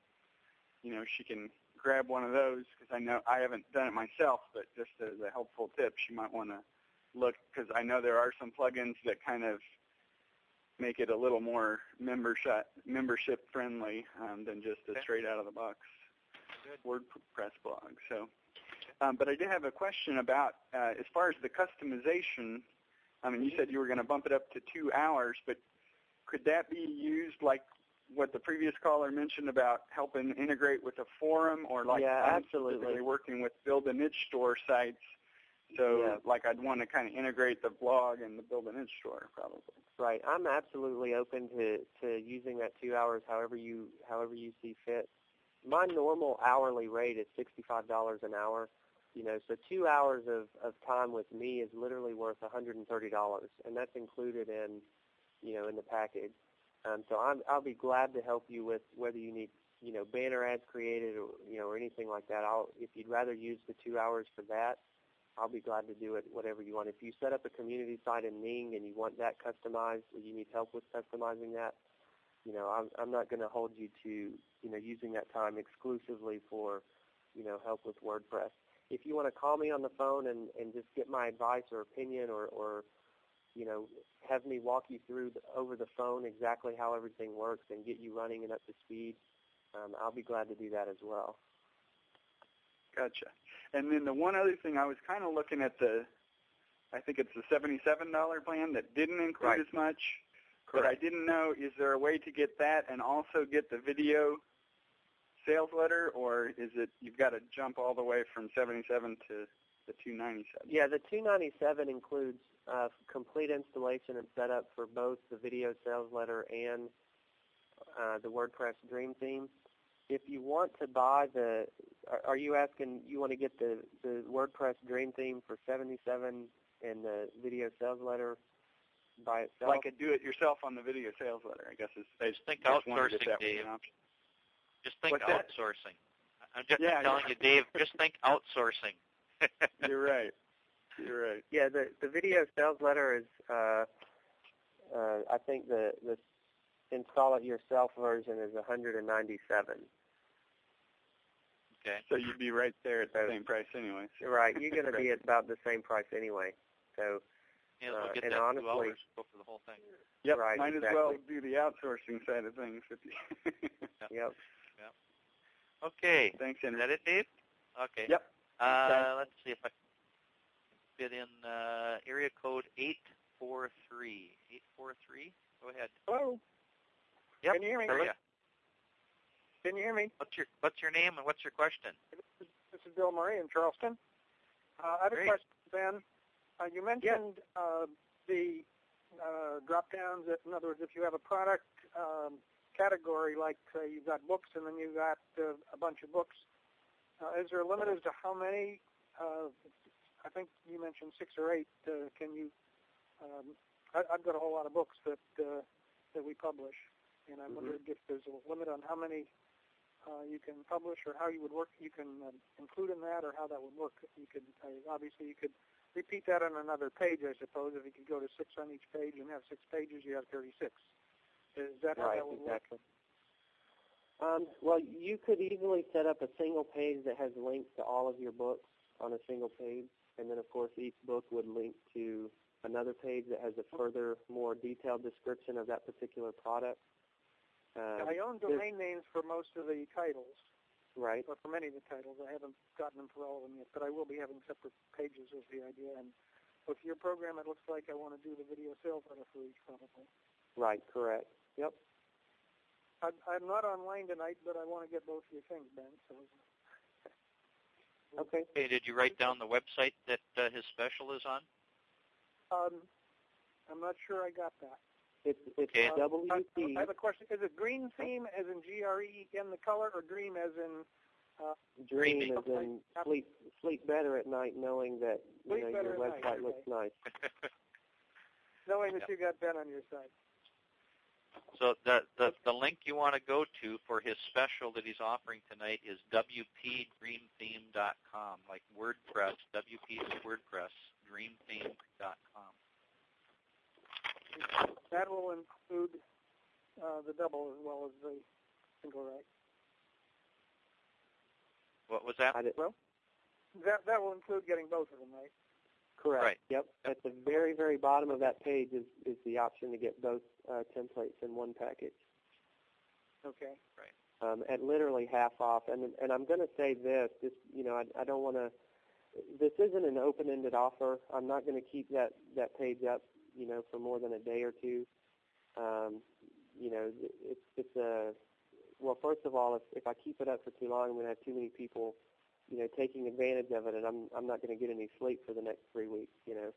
she can grab one of those, because I know I haven't done it myself, but just as a helpful tip, she might want to look, because I know there are some plugins that kind of make it a little more membership friendly than just a straight out of the box WordPress blog. So, but I did have a question about as far as the customization. I mean, you said you were going to bump it up to 2 hours, but could that be used like what the previous caller mentioned about helping integrate with a forum, or like I'm specifically working with Build a Niche Store sites? So, like, I'd want to kind of integrate the blog and the Build a Niche Store, probably. Right. I'm absolutely open to using that 2 hours however you see fit. My normal hourly rate is $65 an hour. So 2 hours of time with me is literally worth $130, and that's included in the package. So I'll be glad to help you with whether you need banner ads created or anything like that. If you'd rather use the 2 hours for that, I'll be glad to do it, whatever you want. If you set up a community site in Ning and you want that customized, or you need help with customizing that, I'm not going to hold you to, using that time exclusively for, help with WordPress. If you want to call me on the phone and just get my advice or opinion or have me walk you through over the phone exactly how everything works and get you running and up to speed, I'll be glad to do that as well. Gotcha. And then the one other thing, I was kind of looking at I think it's the $77 plan that didn't include as much. Correct. But I didn't know, is there a way to get that and also get the video sales letter, or is it you've got to jump all the way from $77 to the $297? Yeah, the $297 includes complete installation and setup for both the video sales letter and the WordPress Dream Theme. If you want to buy are you asking you want to get the WordPress Dream Theme for $77 and the video sales letter by itself? Like a do-it-yourself on the video sales letter, I guess. Just think outsourcing, Dave. Just think outsourcing. I'm just telling you, Dave, just think outsourcing. You're right. Yeah, the video sales letter is, I think the install it yourself version is $197. Okay. So you'd be right there at the same price anyway. Right. You're going to be at about the same price anyway. So, we'll get and that honestly, 2 hours, go for the whole thing. Yep. Right, might as well do the outsourcing side of things with you. Yep. Okay. Thanks, Henry. Is that it, Dave? Okay. Yep. Let's see if I can fit in area code 843. 843? Go ahead. Hello. Yep. Can you hear me? Can you hear me? What's your name and what's your question? This is Bill Murray in Charleston. I have a question, Ben. You mentioned the drop-downs. In other words, if you have a product category, like say you've got books and then you've got a bunch of books, is there a limit as to how many? I think you mentioned 6 or 8. Can you? I've got a whole lot of books that we publish, and I wondered if there's a limit on how many you can publish, or how you would work. You can include in that, or how that would work. You could obviously you could repeat that on another page, I suppose. If you could go to 6 on each page and have 6 pages, you have 36. Is that how that would work? Well, you could easily set up a single page that has links to all of your books on a single page, and then, of course, each book would link to another page that has a further, more detailed description of that particular product. I own domain names for most of the titles. Right. Or for many of the titles. I haven't gotten them for all of them yet, but I will be having separate pages is the idea. And with your program, it looks like I want to do the video sales letter for each, probably. Right, correct. Yep. I'm not online tonight, but I want to get both of your things, Ben. So. Okay. Hey, did you write down the website that his special is on? I'm not sure I got that. It's okay. WP. I have a question. Is it Green Theme as in GREEN the color, or Dream as in? Dream as in sleep better at night, knowing that your website looks nice. Knowing that you got Ben on your side. So the link you want to go to for his special that he's offering tonight is wpdreamtheme.com, like WordPress, WP is WordPress, dreamtheme.com. That will include the double as well as the single, right? What was that? Well, that will include getting both of them, right? Correct. Right. Yep. At the very, very bottom of that page is the option to get both templates in one package. Okay. Right. At literally half off. And I'm going to say this, just, I don't want to, this isn't an open-ended offer. I'm not going to keep that page up, for more than a day or two. It's a, well, first of all, if I keep it up for too long, I'm going to have too many people taking advantage of it, and I'm not going to get any sleep for the next 3 weeks,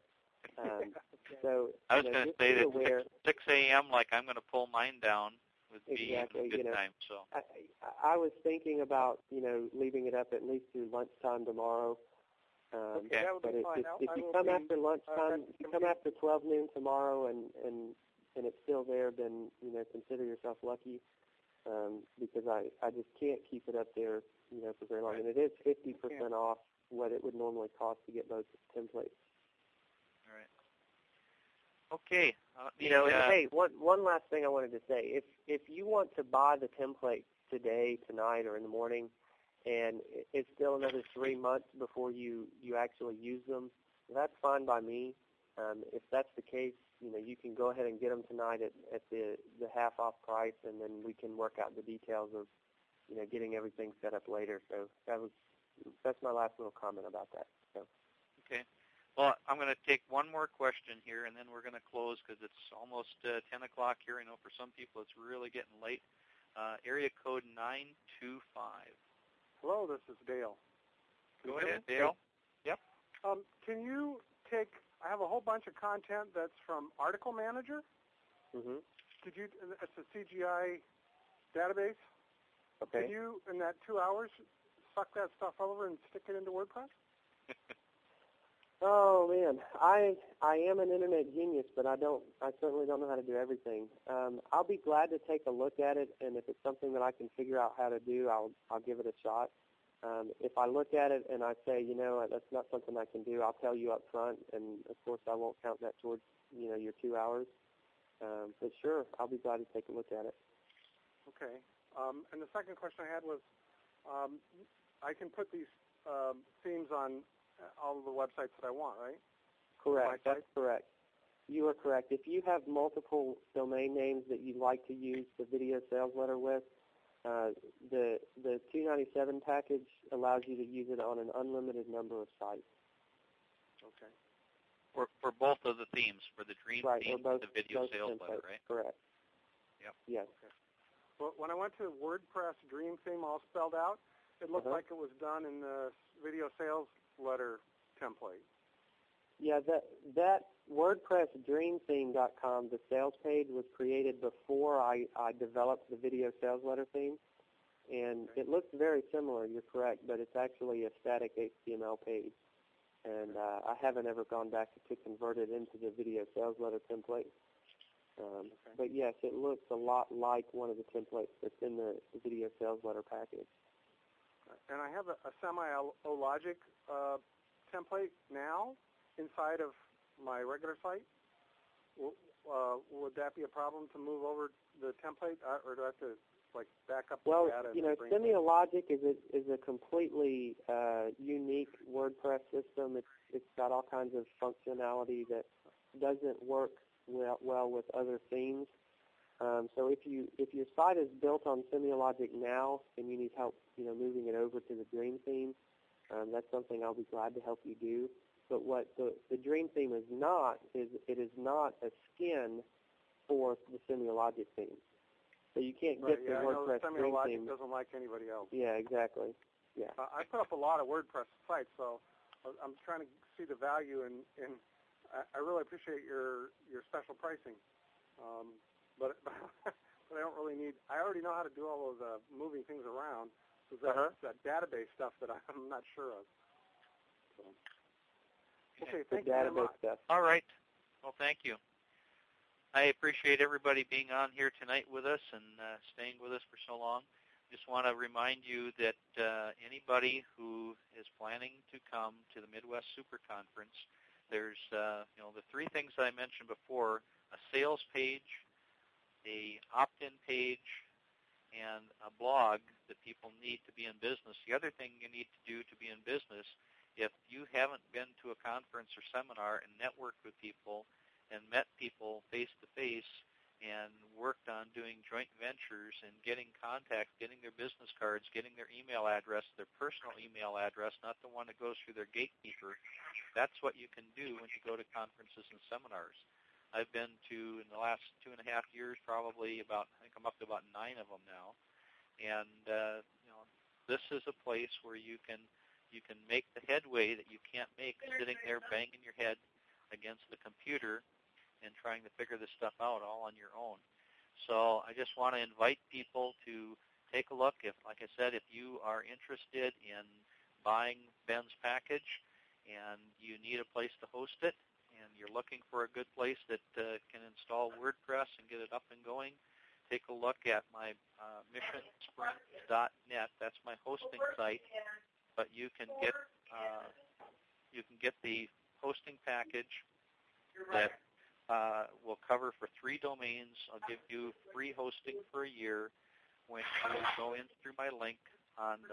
So I was going to say that 6 a.m., like I'm going to pull mine down would be a good time. So I was thinking about, leaving it up at least through lunchtime tomorrow. Okay, that would be fine. If you come after lunchtime, if you come after 12 noon tomorrow and it's still there, then, consider yourself lucky. Because I just can't keep it up there, for very long. And it is 50% off what it would normally cost to get both templates. All right. Okay. Hey, one last thing I wanted to say. If you want to buy the template today, tonight, or in the morning, and it's still another 3 months before you actually use them, that's fine by me. If that's the case, you can go ahead and get them tonight at the half off price, and then we can work out the details of, getting everything set up later. So that's my last little comment about that. So. Okay. Well, I'm going to take one more question here, and then we're going to close because it's almost 10 o'clock here. I know for some people it's really getting late. Area code 925. Hello, this is Dale. Go ahead, Dale. Yep. Can you take? I have a whole bunch of content that's from Article Manager. Mm-hmm. It's a CGI database. Okay. Can you, in that 2 hours, suck that stuff over and stick it into WordPress? Oh man, I am an internet genius, but I certainly don't know how to do everything. I'll be glad to take a look at it, and if it's something that I can figure out how to do, I'll give it a shot. If I look at it and I say, that's not something I can do, I'll tell you up front, and of course I won't count that towards, your 2 hours. But sure, I'll be glad to take a look at it. Okay. And the second question I had was, I can put these themes on all of the websites that I want, right? Correct. That's correct. You are correct. If you have multiple domain names that you'd like to use the video sales letter with, the $297 package allows you to use it on an unlimited number of sites. Okay. For both of the themes, for the Dream theme and the video sales templates, letter, right? Correct. Yep. Yes. Okay. Well, when I went to WordPress Dream Theme all spelled out, it looked like it was done in the video sales letter template. Yeah, that WordPressDreamTheme.com, the sales page, was created before I developed the video sales letter theme, and it looks very similar, you're correct, but it's actually a static HTML page, and I haven't ever gone back to convert it into the video sales letter template. But yes, it looks a lot like one of the templates that's in the video sales letter package. And I have a semi-logic template now inside of my regular site. Would that be a problem to move over the template, or do I have to back up the data? Well, Semiologic is a completely unique WordPress system. It's got all kinds of functionality that doesn't work well with other themes. So if your site is built on Semiologic now and you need help, moving it over to the Dream theme, that's something I'll be glad to help you do. But what the Dream theme is not it is not a skin for the Semiologic theme. So you can't get the WordPress Dream theme. Semiologic doesn't like anybody else. Yeah, exactly. Yeah. I put up a lot of WordPress sites, so I'm trying to see the value, and I really appreciate your special pricing. But I don't really need. I already know how to do all those moving things around. So that database stuff that I'm not sure of. So. Okay, thank you very much. Stuff. All right. Well, thank you. I appreciate everybody being on here tonight with us and staying with us for so long. Just want to remind you that anybody who is planning to come to the Midwest Super Conference, there's the three things I mentioned before: a sales page, a opt-in page, and a blog that people need to be in business. The other thing you need to do to be in business, if you haven't been to a conference or seminar and networked with people and met people face-to-face and worked on doing joint ventures and getting contacts, getting their business cards, getting their email address, their personal email address, not the one that goes through their gatekeeper, that's what you can do when you go to conferences and seminars. I've been to, in the last 2.5 years, probably I think I'm up to about 9 of them now. And, this is a place where you can make the headway that you can't make sitting there banging your head against the computer and trying to figure this stuff out all on your own. So I just want to invite people to take a look. Like I said, if you are interested in buying Ben's package and you need a place to host it and you're looking for a good place that can install WordPress and get it up and going, take a look at my missionsprings.net. That's my hosting site. But you can get the hosting package that will cover for 3 domains. I'll give you free hosting for a year when you go in through my link on the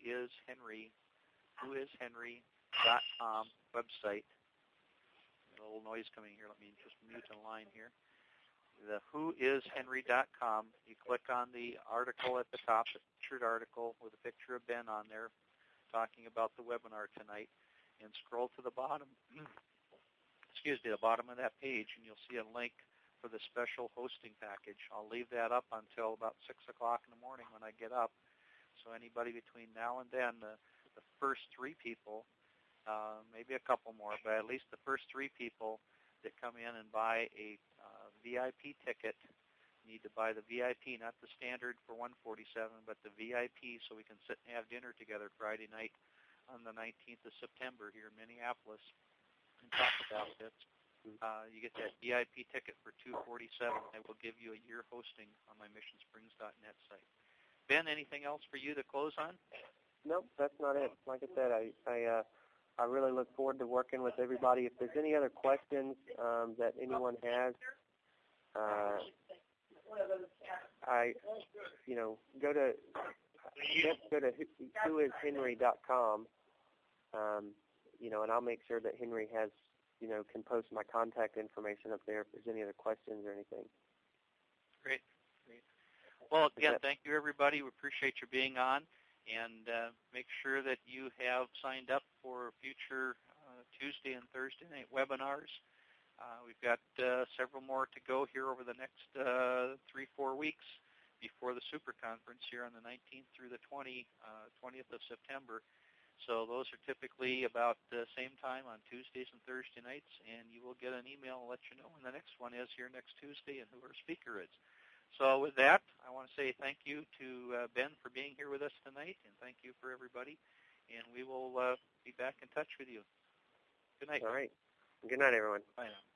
whoishenry.com website. A little noise coming here. Let me just mute a line here. The whoishenry.com. You click on the article at the top, the featured article with a picture of Ben on there talking about the webinar tonight, and scroll to the bottom. The bottom of that page, and you'll see a link for the special hosting package. I'll leave that up until about 6 o'clock in the morning when I get up. So anybody between now and then, the first 3 people, maybe a couple more, but at least the first 3 people that come in and buy a VIP ticket need to buy the VIP, not the standard for $147, but the VIP, so we can sit and have dinner together Friday night on the 19th of September here in Minneapolis and talk about this. You get that VIP ticket for $247. I will give you a year hosting on my missionsprings.net site. Ben, anything else for you to close on? Nope, that's not it. Like I said, I really look forward to working with everybody. If there's any other questions that anyone has, go to whoishenry.com, and I'll make sure that Henry has, can post my contact information up there if there's any other questions or anything. Great. Well, again, thank you, everybody. We appreciate you being on, and make sure that you have signed up for future Tuesday and Thursday night webinars. We've got several more to go here over the next 3-4 weeks before the Super Conference here on the 19th through the 20th of September. So those are typically about the same time on Tuesdays and Thursday nights, and you will get an email and let you know when the next one is here next Tuesday and who our speaker is. So with that, I want to say thank you to Ben for being here with us tonight, and thank you for everybody, and we will be back in touch with you. Good night. All right. Good night, everyone. Bye now.